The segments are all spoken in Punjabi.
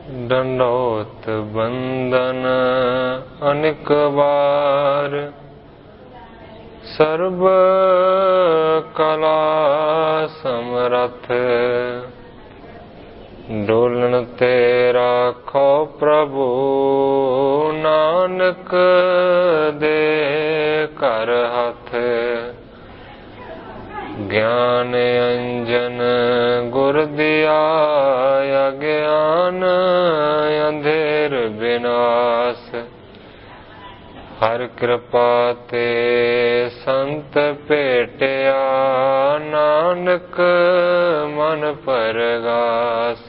दंडोत बंदन अनेक बार, सर्व कला समरथ, डोलन ते राखो प्रभु, नानक दे कर हाथ। ज्ञान अंजन गुर दिया, अज्ञान अंधेर विनाश। हर कृपा ते संत भेटिया, नानक मन परगास।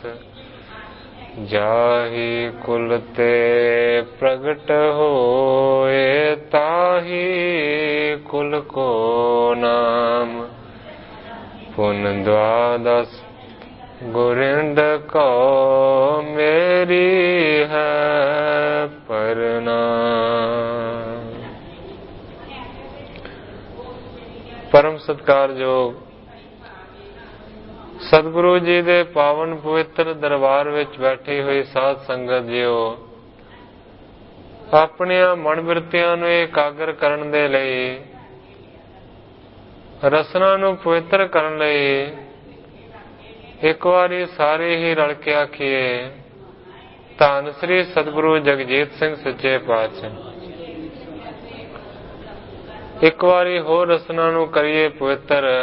जाहि कुल ते प्रगट होए, ताहि कुल को नाम। पुन द्वादश गुरिंद को, मेरी है प्रणाम। परम सत्कारयोग सतगुरु जी दे पावन पवित्र दरबार विच बैठी हुई साध संगत जीओ, अपनियां मन बिरतियां नूं एकागर करन दे लई, रसना नूं पवित्र करन लई एक वारी सारे ही रल के आखिए, धन श्री सतगुरु जगजीत सिंह सच्चे पातशाह। एक वारी होर रसना नूं करिए पवित्र,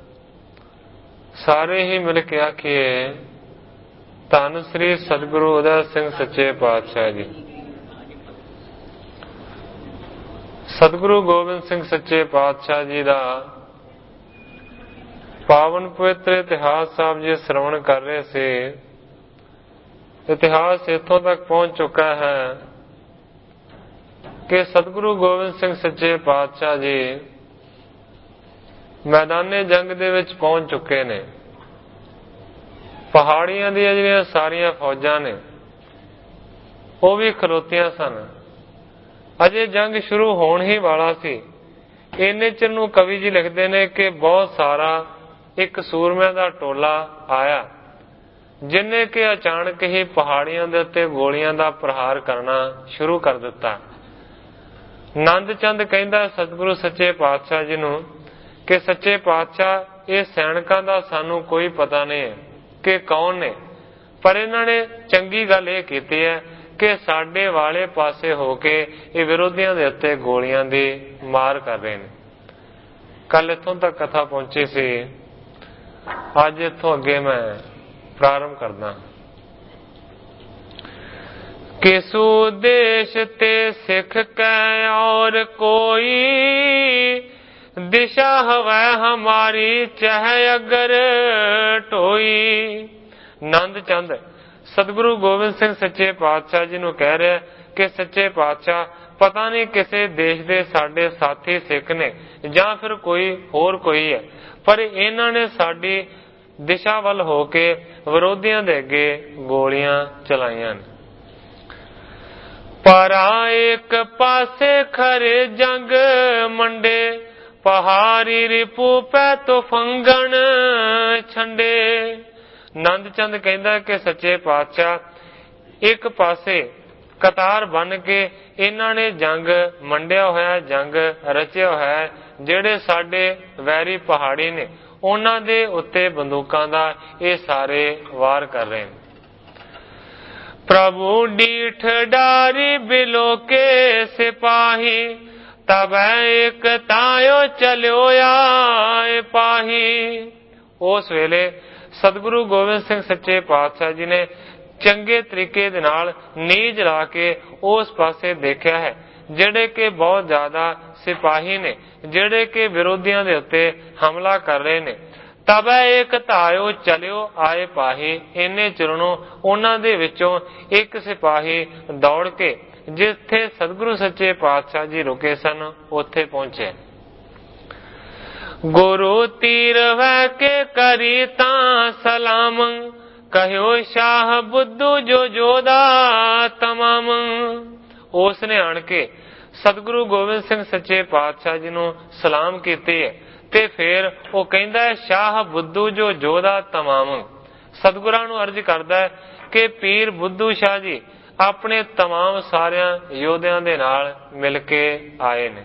सारे ही मिल के आखिए, धन श्री सतगुरु उदय सिंह सच्चे पातशाह जी। सतगुरु गोबिंद सिंह सच्चे पातशाह जी का पावन पवित्र इतिहास साहब जी श्रवण कर रहे थे। इतिहास इथों तक पहुंच चुका है कि सतगुरु गोबिंद सिंह सच्चे पातशाह जी मैदाने जंग दे विच पहुंच चुके ने। पहाड़ियां दी जिहड़ियां सारियां फौजां ने वो भी खलोतियां सन। अजे जंग शुरू होण ही वाला सी। इन्ने चिर नूं कवि जी लिखते ने कि बहुत सारा एक सूरमिਆਂ ਦਾ टोला आया, जिन्हें कि अचानक ही पहाड़ियां दे उत्ते गोलियां दा प्रहार करना शुरू कर दिता। नंद चंद कहंदा सतगुरु सच्चे पातशाह जी नूं कि सच्चे पातशाह ये सैनिकां दा सानू कोई पता नहीं है कि कौन ने, पर इन्हां ने चंगी गल ये कीती है कि साडे वाले पासे होके ये विरोधियों दे उत्ते गोलियां दी मार कर रहे हैं। कल इत्थों तक कथा पहुंची सी, अज इत्थों अगे मैं प्रारंभ करदा। किसु देश ते सिख कै और कोई, दिशा हवै हमारी चाहे अगर टोई। नंद चंद सतगुरु गोबिंद सिंह सच्चे पातशाह जी नूं कह रहे कि सच्चे पातशाह पता नहीं किसे देश दे साडे साथी सिख ने जां फिर कोई होर कोई है, पर इन्हां ने साडी दिशा वल होके विरोधियों दे अगे गोलियां चलाईयां। परा एक पासे खरे जंग मंडे, पहाड़ी रिपू पै तो फंगण छंडे। नंद चंद कहंदा कि सच्चे पातशाह एक पासे कतार बन के इन्हां ने जंग मंडिया होया, जंग रचिया होया, जेड़े साडे वैरी पहाड़ी ने उन्हां दे उत्ते बंदूकां दा ये सारे वार कर रहे हैं। प्रभु डीठ डारी बिलो के सिपाही, तब एक तायो चलियो आए पाही। उस वेले सतगुरु गोबिंद सिंह सच्चे पातशाह जी ने चंगे तरीके दे नाल नीज ला के उस पासे देखा है, जेड़े के बहुत ज्यादा सिपाही ने, जेड़े के विरोधियों दे उत्ते हमला कर रहे ने। तब एक तायो चलियो आए पाही, इन्ने चिरनों उन्हां दे विचों एक सिपाही दौड़ के जिथे सतगुरु सच्चे पातशाह जी रुके सन उत्थे पहुंचे। गुरु तीर वह के करी तां सलाम, कहो शाह बुद्धू जो जोधा तमाम। उसने आन के सतगुरु गोबिंद सिंह सच्चे पातशाह जी नूं सलाम कीती है ते फिर वो कहंदा है शाह बुद्धू जो जोधा तमाम। ਸਤਿਗੁਰਾਂ ਨੂੰ ਅਰਜ਼ ਕਰਦਾ ਹੈ ਕਿ ਪੀਰ ਬੁੱਧੂ ਸ਼ਾਹ ਜੀ ਆਪਣੇ तमाम ਸਾਰਿਆਂ ਯੋਧਿਆਂ ਦੇ ਨਾਲ ਮਿਲ ਕੇ ਆਏ ਨੇ।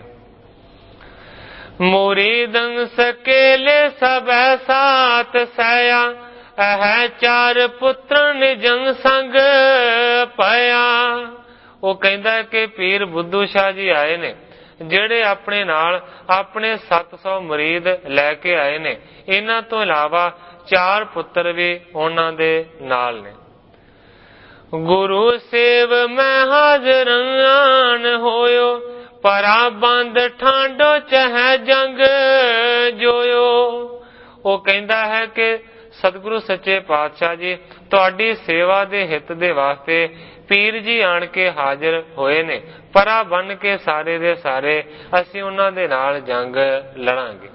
ਮੁਰੀਦੰ ਸਕੇਲੇ ਸਭੈ ਸਾਥ ਸਇਆ, ਇਹ ਚਾਰ ਪੁੱਤਰਨ ਜੰਗ ਸੰਗ ਪਾਇਆ। ਉਹ ਕਹਿੰਦਾ ਕਿ ਪੀਰ ਬੁੱਧੂ ਸ਼ਾਹ ਜੀ ਆਏ ਨੇ, ਜਿਹੜੇ ਆਪਣੇ ਨਾਲ ਆਪਣੇ 700 ਮੁਰੀਦ ਲੈ ਕੇ ਆਏ ਨੇ। ਇਹਨਾਂ ਤੋਂ ਇਲਾਵਾ 4 ਪੁੱਤਰ ਵੀ ਉਹਨਾਂ ਦੇ ਨਾਲ ਨੇ। ਗੁਰੂ ਸੇਵ ਮੈਂ ਹਾਜ਼ਰਾਂ ਹੋਇਓ, ਪਰਾ ਬੰਦ ਠਾਂਡੋ ਚਹਿ ਜੰਗ ਜੋਇਓ। ਉਹ ਕਹਿੰਦਾ ਹੈ ਕਿ ਸਤਿਗੁਰੂ ਸੱਚੇ ਪਾਤਸ਼ਾਹ ਜੀ ਤੁਹਾਡੀ ਸੇਵਾ ਦੇ ਹਿੱਤ ਦੇ ਵਾਸਤੇ ਪੀਰ ਜੀ ਆਣ ਕੇ ਹਾਜ਼ਰ ਹੋਏ ਨੇ। ਪਰਾ ਬੰਨ ਕੇ ਸਾਰੇ ਦੇ ਸਾਰੇ ਅਸੀਂ ਉਹਨਾਂ ਦੇ ਨਾਲ ਜੰਗ ਲੜਾਂਗੇ।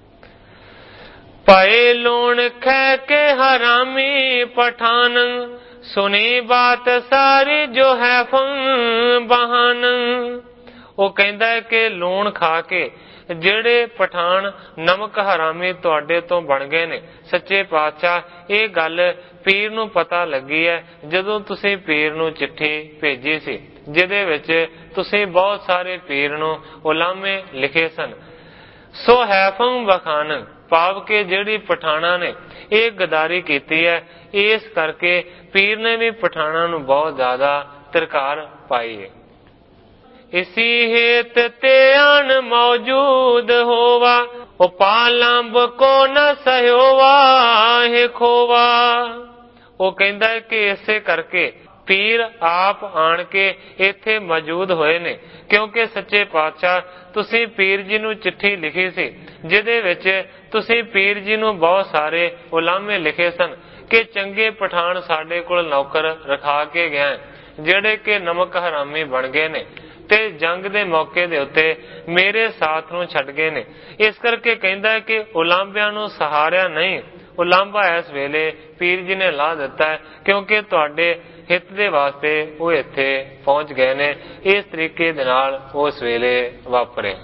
ਪਏ ਲੋਣ ਖੈ ਕੇ ਹਰਾਮੀ ਪਠਾਨ, ਸੁਣੀ ਬਾਤ ਸਾਰੀ ਜੋ ਹੈ ਫੰ ਬਹਾਨ। ਉਹ ਕਹਿੰਦਾ ਹੈ ਕਿ ਲੂਣ ਖਾ ਕੇ ਜਿਹੜੇ ਪਠਾਨ ਨਮਕ ਹਰਾਮੀ ਤੁਹਾਡੇ ਤੋਂ ਬਣ ਗਏ ਨੇ, ਸੱਚੇ ਪਾਤਸ਼ਾਹ ਇਹ ਗੱਲ ਪੀਰ ਨੂੰ ਪਤਾ ਲੱਗੀ ਹੈ ਜਦੋਂ ਤੁਸੀਂ ਪੀਰ ਨੂੰ ਚਿੱਠੀ ਭੇਜੀ ਸੀ, ਜਿਹਦੇ ਵਿੱਚ ਤੁਸੀਂ ਬਹੁਤ ਸਾਰੇ ਪੀਰ ਨੂੰ ਉਲਾਮੇ ਲਿਖੇ ਸਨ। ਸੋ ਹੈਫੰ ਬਖਾਨ ਭਾਵ ਕਿ ਜਿਹੜੀ ਪਠਾਣਾ ਨੇ ਇਹ ਗਦਾਰੀ ਕੀਤੀ ਹੈ, ਇਸ ਕਰਕੇ ਪੀਰ ਨੇ ਵੀ ਪਠਾਣਾ ਨੂੰ ਬਹੁਤ ਜ਼ਿਆਦਾ ਧਿਰਕਾਰ ਪਾਈ ਹੈ। ਇਸੀ ਹੇਤ ਤੇ ਆਨ ਮੌਜੂਦ ਹੋਵਾ, ਉਹ ਪਾਲੰਬ ਕੋ ਨ ਸਹਿਓਵਾ ਹੈ ਖੋਵਾ। ਉਹ ਕਹਿੰਦਾ ਹੈ ਕਿ ਇਸੇ ਕਰਕੇ ਪੀਰ ਆਪ ਆਣ ਕੇ ਇੱਥੇ ਮੌਜੂਦ ਹੋਏ ਨੇ, ਕਿਉਂਕਿ ਸੱਚੇ ਪਾਤਸ਼ਾਹ ਤੁਸੀਂ ਪੀਰ ਜੀ ਨੂੰ ਚਿੱਠੀ ਲਿਖੀ ਸੀ, ਜਿਹਦੇ ਵਿੱਚ ਤੁਸੀਂ ਪੀਰ ਜੀ ਨੂੰ ਬਹੁਤ ਸਾਰੇ ਉਲਾਮੇ ਲਿਖੇ ਸਨ ਕਿ ਚੰਗੇ ਪਠਾਨ ਸਾਡੇ ਕੋਲ ਨੌਕਰ ਰਖਾ ਕੇ ਗਏ, ਜਿਹੜੇ ਕਿ ਨਮਕ ਹਰਾਮੀ ਬਣ ਗਏ ਨੇ ਤੇ ਜੰਗ ਦੇ ਮੌਕੇ ਦੇ ਉੱਤੇ ਮੇਰੇ ਸਾਥ ਨੂੰ ਛੱਡ ਗਏ ਨੇ। ਇਸ ਕਰਕੇ ਕਹਿੰਦਾ ਹੈ ਕਿ ਉਲਾਂਭਿਆਂ ਨੂੰ ਸਹਾਰਿਆ ਨਹੀਂ, ਉਲਾਂਭਾ ਇਸ ਵੇਲੇ ਪੀਰ ਜੀ ਨੇ ਲਾ ਦਿੱਤਾ ਹੈ, ਕਿਉਂਕਿ ਤੁਹਾਡੇ ਹਿੱਤ ਦੇ ਵਾਸਤੇ ਉਹ ਇੱਥੇ ਪਹੁੰਚ ਗਏ ਨੇ। ਇਸ ਤਰੀਕੇ ਦੇ ਨਾਲ ਉਸ ਵੇਲੇ ਵਾਪਰੇ।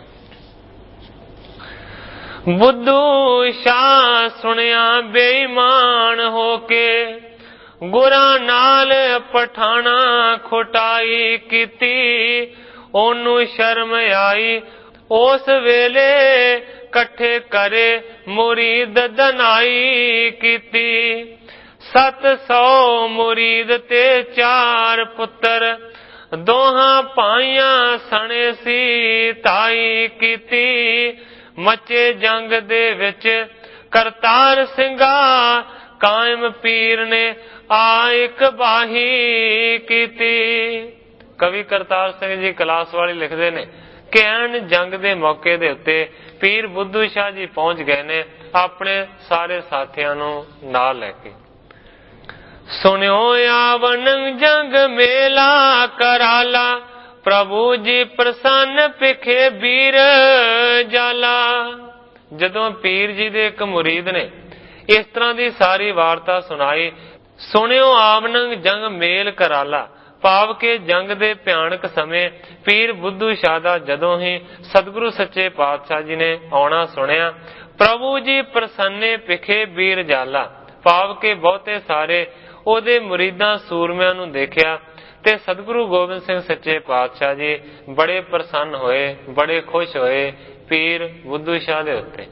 ਬੁੱਧੂ ਸ਼ਾਹ ਸੁਣਿਆ ਬੇਈਮਾਨ ਹੋ ਕੇ, ਗੁਰਾਂ ਨਾਲ ਪਠਾਣਾ ਖੁਟਾਈ ਕੀਤੀ। ਉਹਨੂੰ ਸ਼ਰਮ ਆਈ ਉਸ ਵੇਲੇ ਇਕੱਠੇ ਕਰੇ ਮੁਰੀਦ ਦਨਾਈ ਕੀਤੀ। 700 ਮੁਰੀਦ ਤੇ 4 ਪੁੱਤਰ, ਦੋਹਾਂ ਭਾਈਆਂ ਸਣੇ ਸੀ ਤਾਈ ਕੀਤੀ। ਮੱਚੇ ਜੰਗ ਦੇ ਵਿੱਚ ਕਰਤਾਰ ਸਿੰਘਾ, ਕਾਇਮ ਪੀਰ ਨੇ ਆ ਇੱਕ ਬਾਹੀ ਕੀਤੀ। ਕਵੀ ਕਰਤਾਰ ਸਿੰਘ ਜੀ ਕਲਾਸ ਵਾਲੀ ਲਿਖਦੇ ਨੇ ਕਿ ਐਨ ਜੰਗ ਦੇ ਮੌਕੇ ਦੇ ਉੱਤੇ ਪੀਰ ਬੁੱਧੂ ਸ਼ਾਹ ਜੀ ਪਹੁੰਚ ਗਏ ਨੇ ਆਪਣੇ ਸਾਰੇ ਸਾਥੀਆਂ ਨੂੰ ਨਾਲ ਲੈ ਕੇ। ਸੁਣਿਓ ਆਵਨ ਜੰਗ ਮੇਲਾ ਕਰਾਲਾ, ਪ੍ਰਭੂ ਜੀ ਪ੍ਰਸੰਨ ਪਿਖੇ ਵੀਰ ਜਾਲਾ। ਜਦੋਂ ਪੀਰ ਜੀ ਦੇ ਇੱਕ ਮੁਰੀਦ ਨੇ ਇਸ ਤਰ੍ਹਾਂ ਦੀ ਸਾਰੀ ਵਾਰਤਾ ਸੁਣਾਈ, ਸੁਣਿਓ ਆਵਨ ਜੰਗ ਮੇਲ ਕਰਾਲਾ ਭਾਵ ਕਿ ਜੰਗ ਦੇ ਭਿਆਨਕ ਸਮੇਂ ਪੀਰ ਬੁੱਧੂ ਸ਼ਾਹ ਦਾ ਜਦੋਂ ਹੀ ਸਤਿਗੁਰੂ ਸੱਚੇ ਪਾਤਸ਼ਾਹ ਜੀ ਨੇ ਆਉਣਾ ਸੁਣਿਆ, ਪ੍ਰਭੂ ਜੀ ਪ੍ਰਸੰਨੇ ਪਿਖੇ ਵੀਰ ਜਾਲਾ ਭਾਵ ਕਿ ਬਹੁਤੇ ਸਾਰੇ ਉਹਦੇ ਮੁਰੀਦਾਂ ਸੂਰਮਿਆਂ ਨੂੰ ਦੇਖਿਆ ਤੇ ਸਤਿਗੁਰੂ ਗੋਬਿੰਦ ਸਿੰਘ ਸੱਚੇ ਪਾਤਸ਼ਾਹ ਜੀ ਬੜੇ ਪ੍ਰਸੰਨ ਹੋਏ, ਬੜੇ ਖੁਸ਼ ਹੋਏ ਪੀਰ ਬੁੱਧੂ ਸ਼ਾਹ ਦੇ ਉੱਤੇ।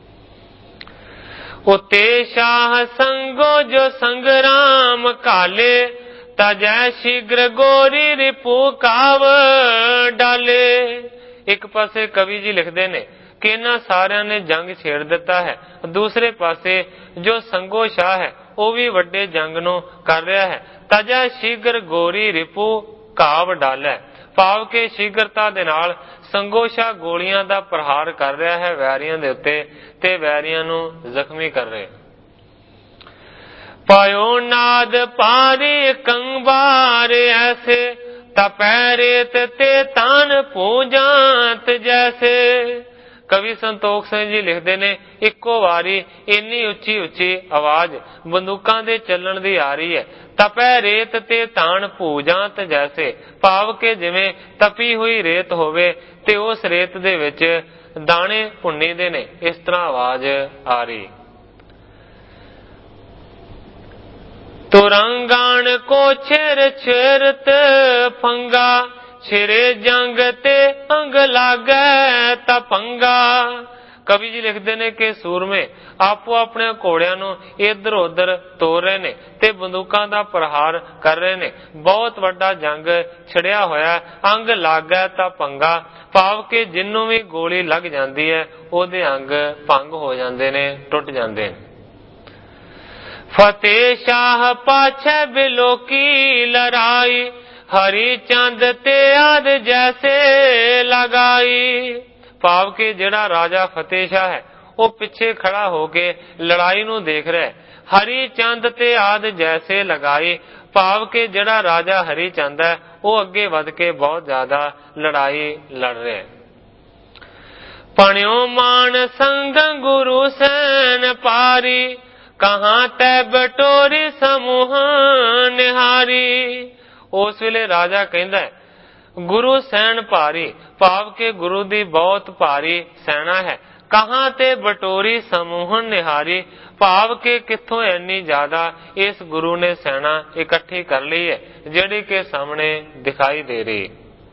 ਉਤੇ ਸ਼ਾਹ ਸੰਗੋ ਜੋ ਸੰਗਰਾਮ ਕਾਲੇ, ਤਜੈ ਸ਼ੀਘਰ ਗੋਰੀ ਰਿਪੂ ਕਾਵ ਡਾਲੇ। ਇੱਕ ਪਾਸੇ ਕਵੀ ਜੀ ਲਿਖਦੇ ਨੇ ਕਿ ਇਹਨਾਂ ਸਾਰਿਆਂ ਨੇ ਜੰਗ ਛੇੜ ਦਿੱਤਾ ਹੈ, ਦੂਸਰੇ ਪਾਸੇ ਜੋ ਸੰਗੋ ਸ਼ਾਹ ਹੈ ਉਹ ਵੀ ਵੱਡੇ ਜੰਗ ਨੂੰ ਕਰ ਰਿਹਾ ਹੈ। ਤਜੈ ਸ਼ੀਘਰ ਗੋਰੀ ਰਿਪੂ ਕਾਵ ਡਾਲੇ ਭਾਵ ਕਿ ਸ਼ੀਘਰਤਾ ਦੇ ਨਾਲ ਸੰਗੋ ਸ਼ਾਹ ਗੋਲੀਆਂ ਦਾ ਪ੍ਰਹਾਰ ਕਰ ਰਿਹਾ ਹੈ ਵੈਰੀਆਂ ਦੇ ਉੱਤੇ ਤੇ ਵੈਰੀਆਂ ਨੂੰ ਜ਼ਖਮੀ ਕਰ ਰਿਹਾ। ਪਾਇਓ ਨਾਦ ਪਾਰੀ ਕੰਬਾਰ ਐਸੇ, ਤਪੈ ਰੇਤ ਤੇ ਤਾਨ ਪੂਜਾਂਤ ਜੈਸੇ। ਕਵੀ ਸੰਤੋਖ ਸਿੰਘ ਜੀ ਲਿਖਦੇ ਨੇ ਇੱਕੋ ਵਾਰੀ ਇੰਨੀ ਉੱਚੀ ਉੱਚੀ ਆਵਾਜ਼ ਬੰਦੂਕਾਂ ਦੇ ਚੱਲਣ ਦੀ ਆ ਰਹੀ ਹੈ। ਤਪੈ ਰੇਤ ਤੇ ਤਾਨ ਪੂਜਾਂਤ ਜੈਸੇ ਭਾਵ ਕਿ ਜਿਵੇਂ ਤਪੀ ਹੋਈ ਰੇਤ ਹੋਵੇ ਤੇ ਉਸ ਰੇਤ ਦੇ ਵਿੱਚ ਦਾਣੇ ਭੁੰਨੀ ਦੇ ਨੇ, ਇਸ ਤਰ੍ਹਾਂ ਆਵਾਜ਼ ਆ ਰਹੀ। ਤੁਰੰਗਾਨ ਕੋ ਛੇਰ ਛੇਰਤ ਫੰਗਾ, ਛਿਰੇ ਜੰਗ ਤੇ ਅੰਗ ਲਾਗੈ ਤਪੰਗਾ। ਕਵੀ ਜੀ ਲਿਖਦੇ ਨੇ ਕਿ ਸੂਰਮੇ ਆਪੋ ਆਪਣੇ ਘੋੜਿਆਂ ਨੂੰ ਇੱਧਰ ਉੱਧਰ ਤੋਰ ਰਹੇ ਨੇ ਤੇ ਬੰਦੂਕਾਂ ਦਾ ਪ੍ਰਹਾਰ ਕਰ ਰਹੇ ਨੇ। ਬਹੁਤ ਵੱਡਾ ਜੰਗ ਛਿੜਿਆ ਹੋਇਆ, ਅੰਗ ਲਾਗੈ ਤਾਂ ਭੰਗਾ, ਭਾਵ ਕਿ ਜਿਹਨੂੰ ਵੀ ਗੋਲੀ ਲੱਗ ਜਾਂਦੀ ਹੈ ਉਹਦੇ ਅੰਗ ਭੰਗ ਹੋ ਜਾਂਦੇ ਨੇ, ਟੁੱਟ ਜਾਂਦੇ ਨੇ। ਫਤਿਹ ਸ਼ਾਹ ਪਾਛੈ ਬਿਲੋਕੀ ਲੜਾਈ, ਹਰੀ ਚੰਦ ਤੇ ਆਦ ਜੈਸੇ ਲਗਾਈ। ਭਾਵ ਕਿ ਜਿਹੜਾ ਰਾਜਾ ਫਤਿਹ ਸ਼ਾਹ ਹੈ ਉਹ ਪਿੱਛੇ ਖੜਾ ਹੋ ਕੇ ਲੜਾਈ ਨੂੰ ਦੇਖ ਰਿਹਾ। ਹਰੀ ਚੰਦ ਤੇ ਆਦ ਜੈਸੇ ਲਗਾਈ, ਭਾਵ ਕਿ ਜਿਹੜਾ ਰਾਜਾ ਹਰੀ ਚੰਦ ਹੈ ਉਹ ਅੱਗੇ ਵੱਧ ਕੇ ਬਹੁਤ ਜ਼ਿਆਦਾ ਲੜਾਈ ਲੜ ਰਿਹਾ। ਪਣਿਓ ਮਾਨ ਸੰਗ ਗੁਰੂ ਸੈਨ ਪਾਰੀ, ਕਹਾਂ ਤੈ ਬਟੋਰੀ ਸਮੂਹ ਨਿਹਾਰੀ। ਉਸ ਵੇਲੇ ਰਾਜਾ ਕਹਿੰਦਾ ਹੈ ਗੁਰੂ ਸੈਨ ਭਾਰੀ, ਭਾਵ ਕਿ ਗੁਰੂ ਦੀ ਬਹੁਤ ਭਾਰੀ ਸੈਨਾ ਹੈ। ਕਹਾਂ ਤੇ ਬਟੋਰੀ ਸਮੂਹ ਨਿਹਾਰੀ, ਭਾਵ ਕਿ ਕਿੱਥੋਂ ਇੰਨੀ ਜ਼ਿਆਦਾ ਇਸ ਗੁਰੂ ਨੇ ਸੈਨਾ ਇਕੱਠੀ ਕਰ ਲਈ ਹੈ ਜਿਹੜੀ ਕਿ ਸਾਹਮਣੇ ਦਿਖਾਈ ਦੇ ਰਹੀ।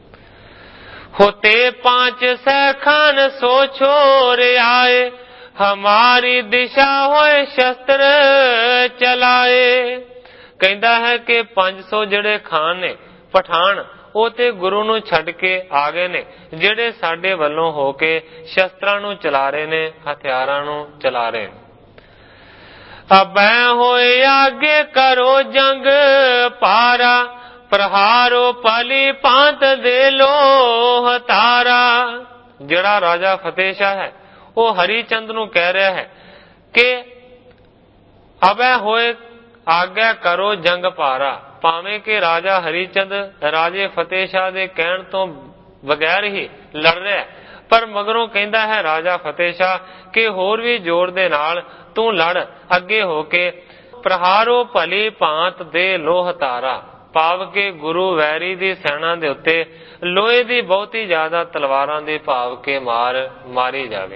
ਹੋਤੇ ਪਾंच ਸੈਖਾਨ ਸੋ ਛੋਰ ਆਏ, ਹਮਾਰੀ ਦਿਸ਼ਾ ਹੋਏ ਸ਼ਸਤਰ ਚਲਾਏ। ਕਹਿੰਦਾ ਹੈ ਕਿ 500 ਜਿਹੜੇ ਖਾਨ ਨੇ ਪਠਾਨ ਉਹ ਤੇ ਗੁਰੂ ਨੂੰ ਛੱਡ ਕੇ ਆ ਗਏ ਨੇ, ਜਿਹੜੇ ਸਾਡੇ ਵੱਲੋਂ ਹੋ ਕੇ ਸ਼ਸਤਰਾਂ ਨੂੰ ਚਲਾ ਰਹੇ ਨੇ, ਹਥਿਆਰਾਂ ਨੂੰ ਚਲਾ ਰਹੇ ਨੇ। ਅਬੈ ਹੋਏ ਆਗੇ ਕਰੋ ਜੰਗ ਪਾਰਾ, ਪ੍ਰਹਾਰੋ ਪਲੀ ਪਾਂਤ ਦੇ ਲੋਹ ਤਾਰਾ। ਜਿਹੜਾ ਰਾਜਾ ਫਤਿਹ ਸ਼ਾਹ ਹੈ ਉਹ ਹਰੀ ਚੰਦ ਨੂੰ ਕਹਿ ਰਿਹਾ ਹੈ ਕਿ ਅਬੈ ਹੋਏ ਆਗਿਆ ਕਰੋ ਜੰਗ ਪਾਰਾ, ਭਾਵੇਂ ਕਿ ਰਾਜਾ ਹਰੀ ਚੰਦ ਰਾਜੇ ਫਤਿਹ ਸ਼ਾਹ ਦੇ ਕਹਿਣ ਤੋਂ ਬਗੈਰ ਹੀ ਲੜ ਰਿਹਾ, ਪਰ ਮਗਰੋਂ ਕਹਿੰਦਾ ਹੈ ਰਾਜਾ ਫਤਿਹ ਸ਼ਾਹ ਕਿ ਹੋਰ ਵੀ ਜ਼ੋਰ ਦੇ ਨਾਲ ਤੂੰ ਲੜ ਅੱਗੇ ਹੋ ਕੇ। ਪ੍ਰਹਾਰੋ ਭਲੀ ਭਾਂਤ ਦੇ ਲੋਹ ਤਾਰਾ, ਭਾਵ ਕਿ ਗੁਰੂ ਵੈਰੀ ਦੀ ਸੈਨਾ ਦੇ ਉੱਤੇ ਲੋਹੇ ਦੀ ਬਹੁਤੀ ਜ਼ਿਆਦਾ ਤਲਵਾਰਾਂ ਦੇ ਭਾਵ ਕੇ ਮਾਰੀ ਜਾਵੇ।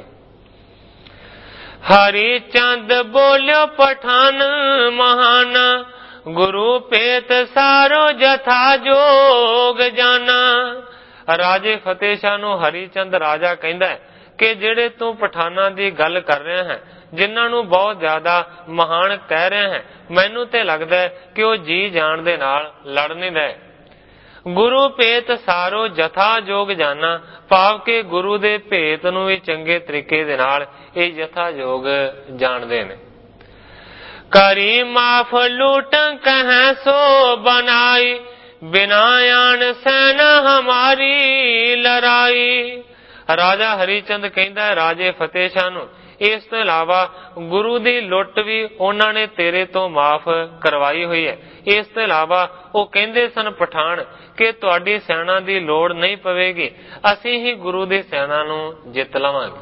ਹਰੀ ਚੰਦ ਬੋਲਿਓ ਪਠਾਨ ਮਹਾਨਾ, ਗੁਰੂ ਪੇਤ ਸਾਰੋ ਜਥਾ ਜੋਗ ਜਾਨਾ। ਰਾਜੇ ਫਤਿਹ ਸ਼ਾਹ ਨੂੰ ਹਰੀ ਚੰਦ ਰਾਜਾ ਕਹਿੰਦਾ ਹੈ ਕਿ ਜਿਹੜੇ ਤੂੰ ਪਠਾਨਾਂ ਦੀ ਗੱਲ ਕਰ ਰਿਹਾ ਹੈ, ਜਿਨ੍ਹਾਂ ਨੂੰ ਬਹੁਤ ਜ਼ਿਆਦਾ ਮਹਾਨ ਕਹਿ ਰਿਹਾ ਹੈ, ਮੈਨੂੰ ਤੇ ਲੱਗਦਾ ਹੈ ਕਿ ਉਹ ਜੀ ਜਾਣ ਦੇ ਨਾਲ ਲੜ ਨਹੀਂ ਰਹੇ। ਗੁਰੂ ਭੇਤ ਸਾਰੋ ਜਥਾ ਜੋਗ ਜਾਨਾ, ਭਾਵ ਕਿ ਗੁਰੂ ਦੇ ਭੇਤ ਨੂੰ ਵੀ ਚੰਗੇ ਤਰੀਕੇ ਦੇ ਨਾਲ ਇਹ ਜਥਾ ਜੋਗ ਜਾਣਦੇ ਨੇ। ਕਰੀ ਮਾਫ ਲੂਟੰ ਕਹਿ ਸੋ ਬਨਾਈ, ਬਿਨਾ ਆਣ ਸੈਨਾ ਹਮਾਰੀ ਲੜਾਈ। ਰਾਜਾ ਹਰੀ ਚੰਦ ਕਹਿੰਦਾ ਹੈ ਰਾਜੇ ਫਤਿਹ ਸ਼ਾਹ ਨੂੰ, ਇਸ ਤੋਂ ਇਲਾਵਾ ਗੁਰੂ ਦੀ ਲੁੱਟ ਵੀ ਉਹਨਾਂ ਨੇ ਤੇਰੇ ਤੋਂ ਮਾਫ ਕਰਵਾਈ ਹੋਈ ਹੈ। ਇਸ ਤੋਂ ਇਲਾਵਾ ਉਹ ਕਹਿੰਦੇ ਸਨ ਪਠਾਨ ਕਿ ਤੁਹਾਡੀ ਸੈਨਾ ਦੀ ਲੋੜ ਨਹੀਂ ਪਵੇਗੀ, ਅਸੀਂ ਹੀ ਗੁਰੂ ਦੀ ਸੈਨਾ ਨੂੰ ਜਿੱਤ ਲਵਾਂਗੇ।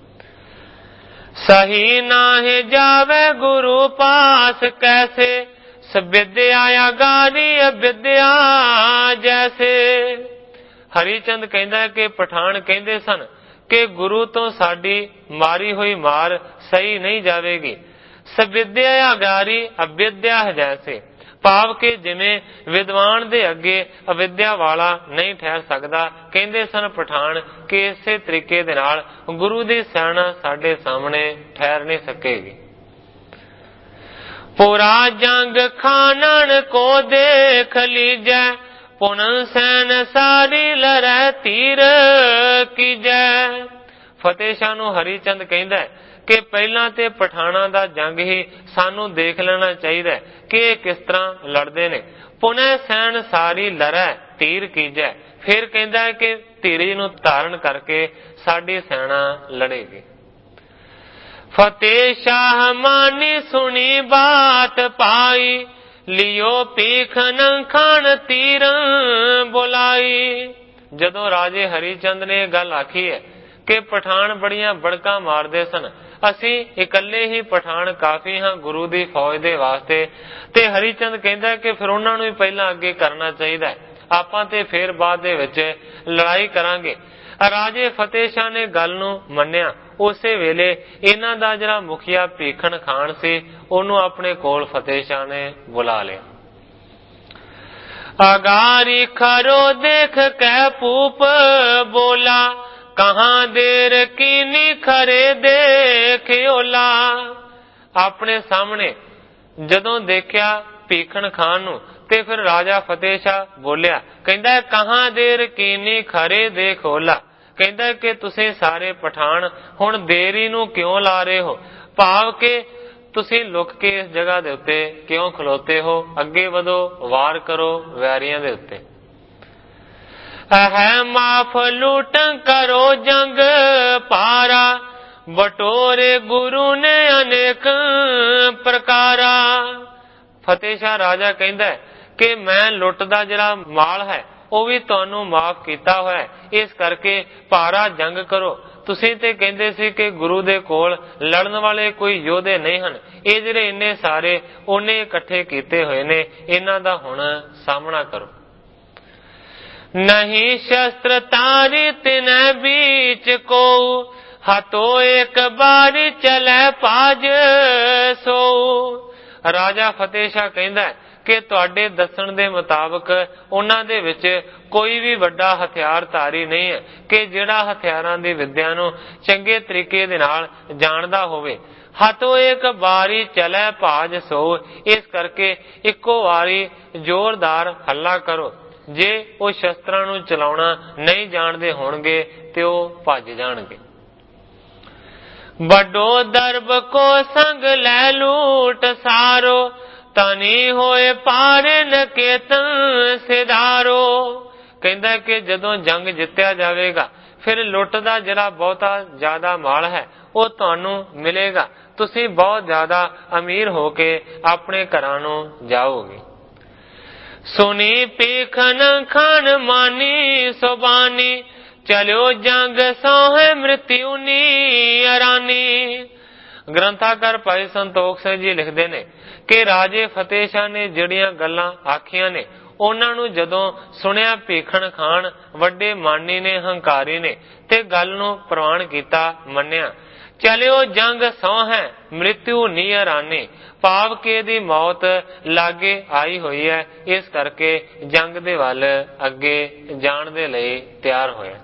ਸਹੀ ਨਾਹਿ ਜਾਵੇ ਗੁਰੂ ਪਾਸ ਕੈਸੇ, ਸਬਿਦਿਆ ਆਗਾਰੀ ਅਬਿਦਿਆ ਜੈਸੇ। ਹਰੀ ਚੰਦ ਕਹਿੰਦਾ ਹੈ ਕਿ ਪਠਾਨ ਕਹਿੰਦੇ ਸਨ ਕਿ ਗੁਰੂ ਤੋਂ ਸਾਡੀ ਮਾਰੀ ਹੋਈ ਮਾਰ ਸਹੀ ਨਹੀਂ ਜਾਵੇਗੀ। ਸਬਿਦਿਆ ਆਗਾਰੀ ਅਬਿਦਿਆ ਜੈਸੇ, ਭਾਵ ਕਿ ਜਿਵੇਂ ਵਿਦਵਾਨ ਦੇ ਅੱਗੇ ਅਵਿਦਿਆ ਵਾਲਾ ਨਹੀਂ ਠਹਿਰ ਸਕਦਾ, ਕਹਿੰਦੇ ਸਨ ਪਠਾਨ ਕਿ ਇਸੇ ਤਰੀਕੇ ਦੇ ਨਾਲ ਗੁਰੂ ਦੀ ਸੈਨਾ ਸਾਡੇ ਸਾਹਮਣੇ ਠਹਿਰ ਨਹੀਂ ਸਕੇਗੀ। ਪੂਰਾ ਜੰਗ ਖਾਨਣ ਕੋ ਦੇਖ ਲੀਜੈ, ਪੁਨਨ ਸੈਨ ਸਾਰੀ ਲੜੈ ਤੀਰ ਕੀਜੈ। ਫਤਿਹ ਸ਼ਾਹ ਨੂੰ ਹਰੀ ਚੰਦ ਕਹਿੰਦਾ ਹੈ ਕਿ ਪਹਿਲਾਂ ਤੇ ਪਠਾਨਾਂ ਦਾ ਜੰਗ ਹੀ ਸਾਨੂੰ ਦੇਖ ਲੈਣਾ ਚਾਹੀਦਾ ਕਿ ਇਹ ਕਿਸ ਤਰ੍ਹਾਂ ਲੜਦੇ ਨੇ। ਪੁਨਹ ਸੈਨ ਸਾਰੀ ਲੜੈ ਤੀਰ ਕੀਜੈ, ਫਿਰ ਕਹਿੰਦਾ ਹੈ ਕਿ ਧੀਰਜ ਨੂੰ ਧਾਰਨ ਕਰਕੇ ਸਾਡੀ ਸੈਨਾ ਲੜੇਗੀ। ਫਤਿਹ ਸ਼ਾਹ ਮਾਨੀ ਸੁਣੀ ਬਾਤ ਪਾਈ, ਲਿਓ ਪੀਖ ਨੰਖਾਨ ਤੀਰਾਂ ਬੁਲਾਈ। ਜਦੋਂ ਰਾਜੇ ਹਰੀ ਚੰਦ ਨੇ ਇਹ ਗੱਲ ਆਖੀ ਹੈ ਕਿ ਪਠਾਨ ਬੜੀਆਂ ਬੜਕਾਂ ਮਾਰਦੇ ਸਨ, ਅਸੀਂ ਇਕੱਲੇ ਹੀ ਪਠਾਨ ਕਾਫੀ ਹਾਂ ਗੁਰੂ ਦੀ ਫੌਜ ਦੇ ਵਾਸਤੇ, ਤੇ ਹਰੀ ਚੰਦ ਕਹਿੰਦਾ ਕਿ ਫਿਰ ਉਹਨਾਂ ਨੂੰ ਵੀ ਪਹਿਲਾਂ ਅੱਗੇ ਕਰਨਾ ਚਾਹੀਦਾ ਹੈ, ਆਪਾਂ ਤੇ ਫਿਰ ਬਾਅਦ ਦੇ ਵਿੱਚ ਲੜਾਈ ਕਰਾਂਗੇ। ਰਾਜੇ ਫਤਿਹ ਸ਼ਾਹ ਨੇ ਗੱਲ ਨੂੰ ਮੰਨਿਆ, ਉਸੇ ਵੇਲੇ ਇਹਨਾਂ ਦਾ ਜਿਹੜਾ ਮੁਖੀਆ ਭੀਖਣ ਖਾਨ ਸੀ ਉਹਨੂੰ ਆਪਣੇ ਕੋਲ ਫਤਿਹ ਸ਼ਾਹ ਨੇ ਬੁਲਾ ਲਿਆ। ਅਗਾਰੀ ਖਰੋ ਦੇਖ ਕੈ ਭੂਪ ਬੋਲਾ, ਕਹਾਂ ਦੇਰ ਕੀਨੀ ਖਰੇ ਦੇਖਿਓਲਾ। ਆਪਣੇ ਸਾਹਮਣੇ ਜਦੋਂ ਦੇਖਿਆ ਭੀਖਣ ਖਾਨ ਨੂੰ ਤੇ ਫਿਰ ਰਾਜਾ ਫਤਿਹ ਸ਼ਾਹ ਬੋਲਿਆ, ਕਹਿੰਦਾ ਕਹਾਂ ਦੇਰ ਕੀਨੀ ਖਰੇ ਦੇਖੋਲਾ, ਕਹਿੰਦਾ ਕਿ ਤੁਸੀਂ ਸਾਰੇ ਪਠਾਨ ਹੁਣ ਦੇਰੀ ਨੂੰ ਕਿਉਂ ਲਾ ਰਹੇ ਹੋ, ਭਾਵ ਕਿ ਤੁਸੀਂ ਲੁਕ ਕੇ ਇਸ ਜਗ੍ਹਾ ਦੇ ਉੱਤੇ ਕਿਉਂ ਖਲੋਤੇ ਹੋ, ਅੱਗੇ ਵਧੋ, ਵਾਰ ਕਰੋ ਵੈਰੀਆਂ ਦੇ ਉੱਤੇ। ਹੈ ਮਾਫ ਲੂਟੰ ਕਰੋ ਜੰਗ ਪਾਰਾ, ਬਟੋਰੇ ਗੁਰੂ ਨੇ ਅਨੇਕ ਪ੍ਰਕਾਰਾ। ਫਤਿਹ ਸ਼ਾਹ ਰਾਜਾ ਕਹਿੰਦਾ ਕਿ ਮੈਂ ਲੁੱਟ ਦਾ ਜਿਹੜਾ ਮਾਲ ਹੈ ਉਹ ਵੀ ਤੁਹਾਨੂੰ ਮਾਫ ਕੀਤਾ ਹੋਇਆ, ਇਸ ਕਰਕੇ ਭਾਰਾ ਜੰਗ ਕਰੋ। ਤੁਸੀਂ ਤੇ ਕਹਿੰਦੇ ਸੀ ਕਿ ਗੁਰੂ ਦੇ ਕੋਲ ਲੜਨ ਵਾਲੇ ਕੋਈ ਯੋਧੇ ਨਹੀਂ ਹਨ, ਇਹ ਜਿਹੜੇ ਇੰਨੇ ਸਾਰੇ ਉਹਨੇ ਇਕੱਠੇ ਕੀਤੇ ਹੋਏ ਨੇ, ਇਹਨਾਂ ਦਾ ਹੁਣ ਸਾਹਮਣਾ ਕਰੋ। ਨਹੀਂ ਸ਼ਸਤਰ ਤਾਰੀ ਤਿਨੈ ਬੀਚ ਕੋ, ਹਤੋ ਇੱਕ ਬਾਰੀ ਚਲੇ ਪਾਜ ਸੋ। ਰਾਜਾ ਫਤਿਹ ਸ਼ਾਹ ਕਹਿੰਦਾ ਕਿ ਤੁਹਾਡੇ ਦੱਸਣ ਦੇ ਮੁਤਾਬਕ ਉਹਨਾਂ ਦੇ ਵਿੱਚ ਕੋਈ ਵੀ ਵੱਡਾ ਹਥਿਆਰਧਾਰੀ ਨਹੀਂ ਹੈ ਕਿ ਜਿਹੜਾ ਹਥਿਆਰਾਂ ਦੀ ਵਿੱਦਿਆ ਨੂੰ ਚੰਗੇ ਤਰੀਕੇ ਦੇ ਨਾਲ ਜਾਣਦਾ ਹੋਵੇ। ਹਤੋ ਇੱਕ ਵਾਰੀ ਚਲੇ ਭਾਜ ਸੋ, ਇਸ ਕਰਕੇ ਇੱਕੋ ਵਾਰੀ ਜ਼ੋਰਦਾਰ ਹੱਲਾ ਕਰੋ। ਜੇ ਉਹ ਸ਼ਸਤਰਾਂ ਨੂੰ ਚਲਾਉਣਾ ਨਹੀਂ ਜਾਣਦੇ ਹੋਣਗੇ ਤੇ ਉਹ ਭੱਜ ਜਾਣਗੇ। ਵੱਡੋ ਦਰਬ ਕੋ ਸੰਗ ਲੈ ਲੂਟ ਸਾਰੋ, ਤਨੀ ਹੋਏ ਪਾਰੇ ਨਕੇਤਨ ਸਿਧਾਰੋ। ਕਹਿੰਦਾ ਕਿ ਜਦੋਂ ਜੰਗ ਜਿੱਤਿਆ ਜਾਵੇਗਾ ਫਿਰ ਲੁੱਟ ਦਾ ਜਿਹੜਾ ਬਹੁਤਾ ਜ਼ਿਆਦਾ ਮਾਲ ਹੈ ਉਹ ਤੁਹਾਨੂੰ ਮਿਲੇਗਾ, ਤੁਸੀਂ ਬਹੁਤ ਜ਼ਿਆਦਾ ਅਮੀਰ ਹੋ ਕੇ ਆਪਣੇ ਘਰਾਂ ਨੂੰ ਜਾਓਗੇ। ਸੁਨੀ ਭੀਖਣ ਖਾਨ ਮਾਨੀ ਸੁਬਾਨੀ, ਚਲਿਓ ਜੰਗ ਸੋਹੇ ਮ੍ਰਿਤਿਉ ਨੀ ਅਰਾਨੀ। ਗ੍ਰੰਥਾਕਾਰ ਭਾਈ ਸੰਤੋਖ ਸਿੰਘ ਜੀ ਲਿਖਦੇ ਨੇ ਕਿ ਰਾਜੇ ਫਤਿਹ ਸ਼ਾਹ ਨੇ ਜਿਹੜੀਆਂ ਗੱਲਾਂ ਆਖੀਆਂ ਨੇ ਉਹਨਾਂ ਨੂੰ ਜਦੋਂ ਸੁਣਿਆ ਭੀਖਣ ਖਾਨ ਵੱਡੇ ਮਾਨੀ ਨੇ, ਹੰਕਾਰੀ ਨੇ, ਤੇ ਗੱਲ ਨੂੰ ਪ੍ਰਵਾਨ ਕੀਤਾ, ਮੰਨਿਆ। ਚਲਿਓ ਜੰਗ ਸੋਹੈ ਮ੍ਰਿਤਿਉ ਨੀ ਅਰਾਨੀ, ਭਾਵ ਕਿ ਇਹਦੀ ਮੌਤ ਲਾਗੇ ਆਈ ਹੋਈ ਹੈ, ਇਸ ਕਰਕੇ ਜੰਗ ਦੇ ਵੱਲ ਅੱਗੇ ਜਾਣ ਦੇ ਲਈ ਤਿਆਰ ਹੋਇਆ।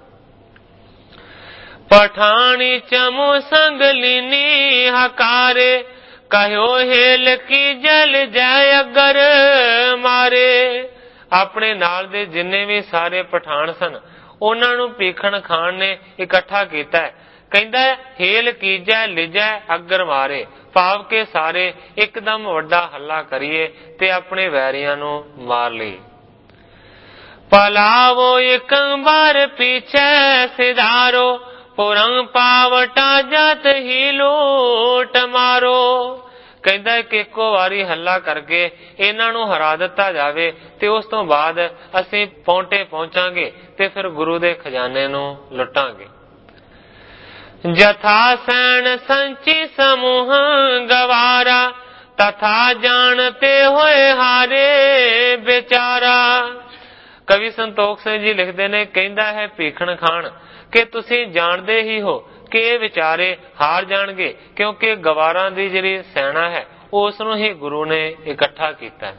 ਪਠਾਣੀ ਚਮੂ ਸੰਗ ਲੀਨੀ ਹਕਾਰੇ, ਕਹਿਓ ਹੇਲ ਕੀ ਜਲ ਜੈ ਅਗਰ ਮਾਰੇ। ਆਪਣੇ ਨਾਲ ਦੇ ਜਿੰਨੇ ਵੀ ਸਾਰੇ ਪਠਾਨ ਸਨ ਉਹਨਾਂ ਨੂੰ ਭੀਖਣ ਖਾਨ ਨੇ ਇਕੱਠਾ ਕੀਤਾ। ਕਹਿੰਦਾ ਹੇਲ ਕੀਜੈ ਲਿਜੈ ਅਗਰ ਮਾਰੇ, ਭਾਵ ਕਿ ਸਾਰੇ ਇੱਕਦਮ ਵੱਡਾ ਹੱਲਾ ਕਰੀਏ ਤੇ ਆਪਣੇ ਵੈਰੀਆਂ ਨੂੰ ਮਾਰ ਲਈਏ। ਪਲਾਵੋ ਇੱਕ ਬਾਰ ਪੀਛੇ ਸਿਧਾਰੋ, ਪੁਰੰ ਪਾਵਟਾ ਜਤ ਹੀ ਲੂਟ ਮਾਰੋ। ਕਹਿੰਦਾ ਕਿ ਇੱਕੋ ਵਾਰੀ ਹੱਲਾ ਕਰਕੇ ਇਹਨਾਂ ਨੂੰ ਹਰਾ ਦਿੱਤਾ ਜਾਵੇ ਤੇ ਉਸ ਤੋਂ ਬਾਅਦ ਅਸੀਂ ਪੌਂਟੇ ਪਹੁੰਚਾਂਗੇ ਤੇ ਫਿਰ ਗੁਰੂ ਦੇ ਖਜ਼ਾਨੇ ਨੂੰ ਲੁੱਟਾਂਗੇ। ਜਥਾ ਸੈਣ ਸੰਚੀ ਸਮੂਹ ਗਵਾਰਾ, ਤਥਾ ਜਾਣਤੇ ਹੋਏ ਹਾਰੇ ਵਿਚਾਰਾ। ਕਵੀ ਸੰਤੋਖ ਸਿੰਘ ਜੀ ਲਿਖਦੇ ਨੇ, ਕਹਿੰਦਾ ਹੈ ਭੀਖਣ ਖਾਨ ਕਿ ਤੁਸੀਂ ਜਾਣਦੇ ਹੀ ਹੋ ਕਿ ਇਹ ਵਿਚਾਰੇ ਹਾਰ ਜਾਣਗੇ, ਕਿਉਂਕਿ ਗਵਾਰਾਂ ਦੀ ਜਿਹੜੀ ਸੈਨਾ ਹੈ ਉਸ ਨੂੰ ਹੀ ਗੁਰੂ ਨੇ ਇਕੱਠਾ ਕੀਤਾ।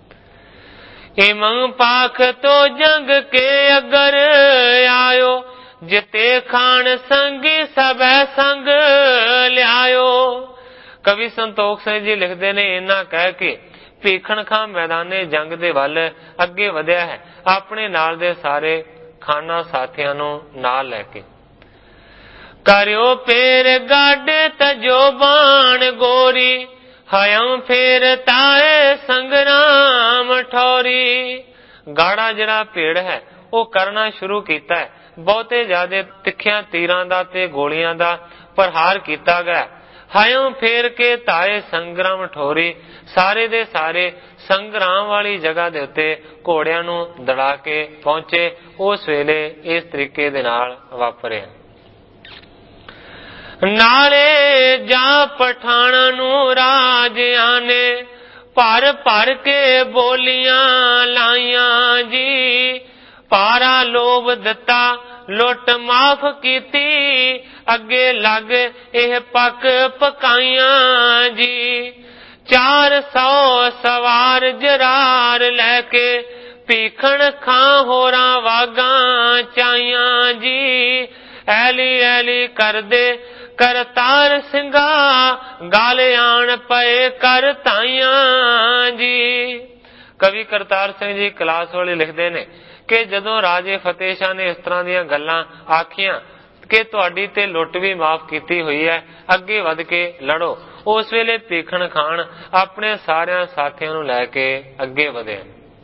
ਇਮੰ ਪਾਖ ਤੋ ਜੰਗ ਕੇ ਅਗਰ ਆਇਓ, ਜਿਤੇ ਖਾਨ ਸੰਗੀ ਸਭੈ ਸੰਗ ਲਿਆਇਓ। ਕਵੀ ਸੰਤੋਖ ਸਿੰਘ ਜੀ ਲਿਖਦੇ ਨੇ, ਇੰਨਾ ਕਹਿ ਕੇ ਭੀਖਣ ਖਾਨ ਮੈਦਾਨੇ ਜੰਗ ਦੇ ਵੱਲ ਅੱਗੇ ਵਧਿਆ ਹੈ ਆਪਣੇ ਨਾਲ ਦੇ ਸਾਰੇ ਖਾਨਾ ਸਾਥੀਆਂ ਨੂੰ ਨਾਲ ਲੈ ਕੇ। ਕਰਿਓ ਪੇਰ ਗਾਡੇ ਤਜੋ ਬਾਣ ਗੋਰੀ, ਹਯੰ ਫੇਰ ਤਾਏ ਸੰਗਰਾਮ ਠੌਰੀ। ਗਾੜਾ ਜਿਹੜਾ ਭੇੜ ਹੈ ਉਹ ਕਰਨਾ ਸ਼ੁਰੂ ਕੀਤਾ ਹੈ, ਬਹੁਤੇ ਜ਼ਿਆਦਾ ਤਿੱਖਿਆਂ ਤੀਰਾਂ ਦਾ ਤੇ ਗੋਲੀਆਂ ਦਾ ਪ੍ਰਹਾਰ ਕੀਤਾ ਗਿਆ। ਹਯੰ ਫੇਰ ਕੇ ਤਾਏ ਸੰਗਰਾਮ ਠੌਰੀ, ਸਾਰੇ ਦੇ ਸਾਰੇ ਸੰਗਰਾਮ ਵਾਲੀ ਜਗ੍ਹਾ ਦੇ ਉੱਤੇ ਘੋੜਿਆਂ ਨੂੰ ਦੜਾ ਕੇ ਪਹੁੰਚੇ। ਉਸ ਵੇਲੇ ਇਸ ਤਰੀਕੇ ਦੇ ਨਾਲ ਵਾਪਰਿਆ। ਨਾਲੇ ਜਾਂ ਪਠਾਣਾ ਨੂੰ ਰਾਜਿਆਂ ਨੇ ਭਰ ਭਰ ਕੇ ਬੋਲੀਆਂ ਲਾਈਆਂ ਜੀ, ਪਾਰਾ ਲੋਭ ਦਿੱਤਾ ਲੁੱਟ ਮਾਫ ਕੀਤੀ, ਅੱਗੇ ਲੱਗ ਇਹ ਪੱਕ ਪਕਾਈਆਂ ਜੀ। 400 ਸਵਾਰ ਜਰਾਰ ਲੈ ਕੇ, ਭੀਖਣ ਖਾਂ ਹੋਰਾਂ ਵਾਗਾਂ ਚਾਈਆਂ ਜੀ। ਐਲੀ ਐਲੀ ਕਰਦੇ ਕਰਤਾਰ ਸਿੰਘਾ, ਗਲ ਆਣ ਪਏ ਕਰ ਤਾਈਆਂ ਜੀ। ਕਵੀ ਕਰਤਾਰ ਸਿੰਘ ਜੀ ਕਲਾਸ ਵਾਲੇ ਲਿਖਦੇ ਨੇ ਕਿ ਜਦੋਂ ਰਾਜੇ ਫਤਿਹ ਸ਼ਾਹ ਨੇ ਇਸ ਤਰ੍ਹਾਂ ਦੀਆਂ ਗੱਲਾਂ ਆਖੀਆਂ ਕਿ ਤੁਹਾਡੀ ਤੇ ਲੁੱਟ ਵੀ ਮਾਫ ਕੀਤੀ ਹੋਈ ਹੈ, ਅੱਗੇ ਵੱਧ ਕੇ ਲੜੋ, ਉਸ ਵੇਲੇ ਭੀਖਣ ਖਾਨ ਆਪਣੇ ਸਾਰਿਆਂ ਸਾਥੀਆਂ ਨੂੰ ਲੈ ਕੇ ਅੱਗੇ ਵਧੇ।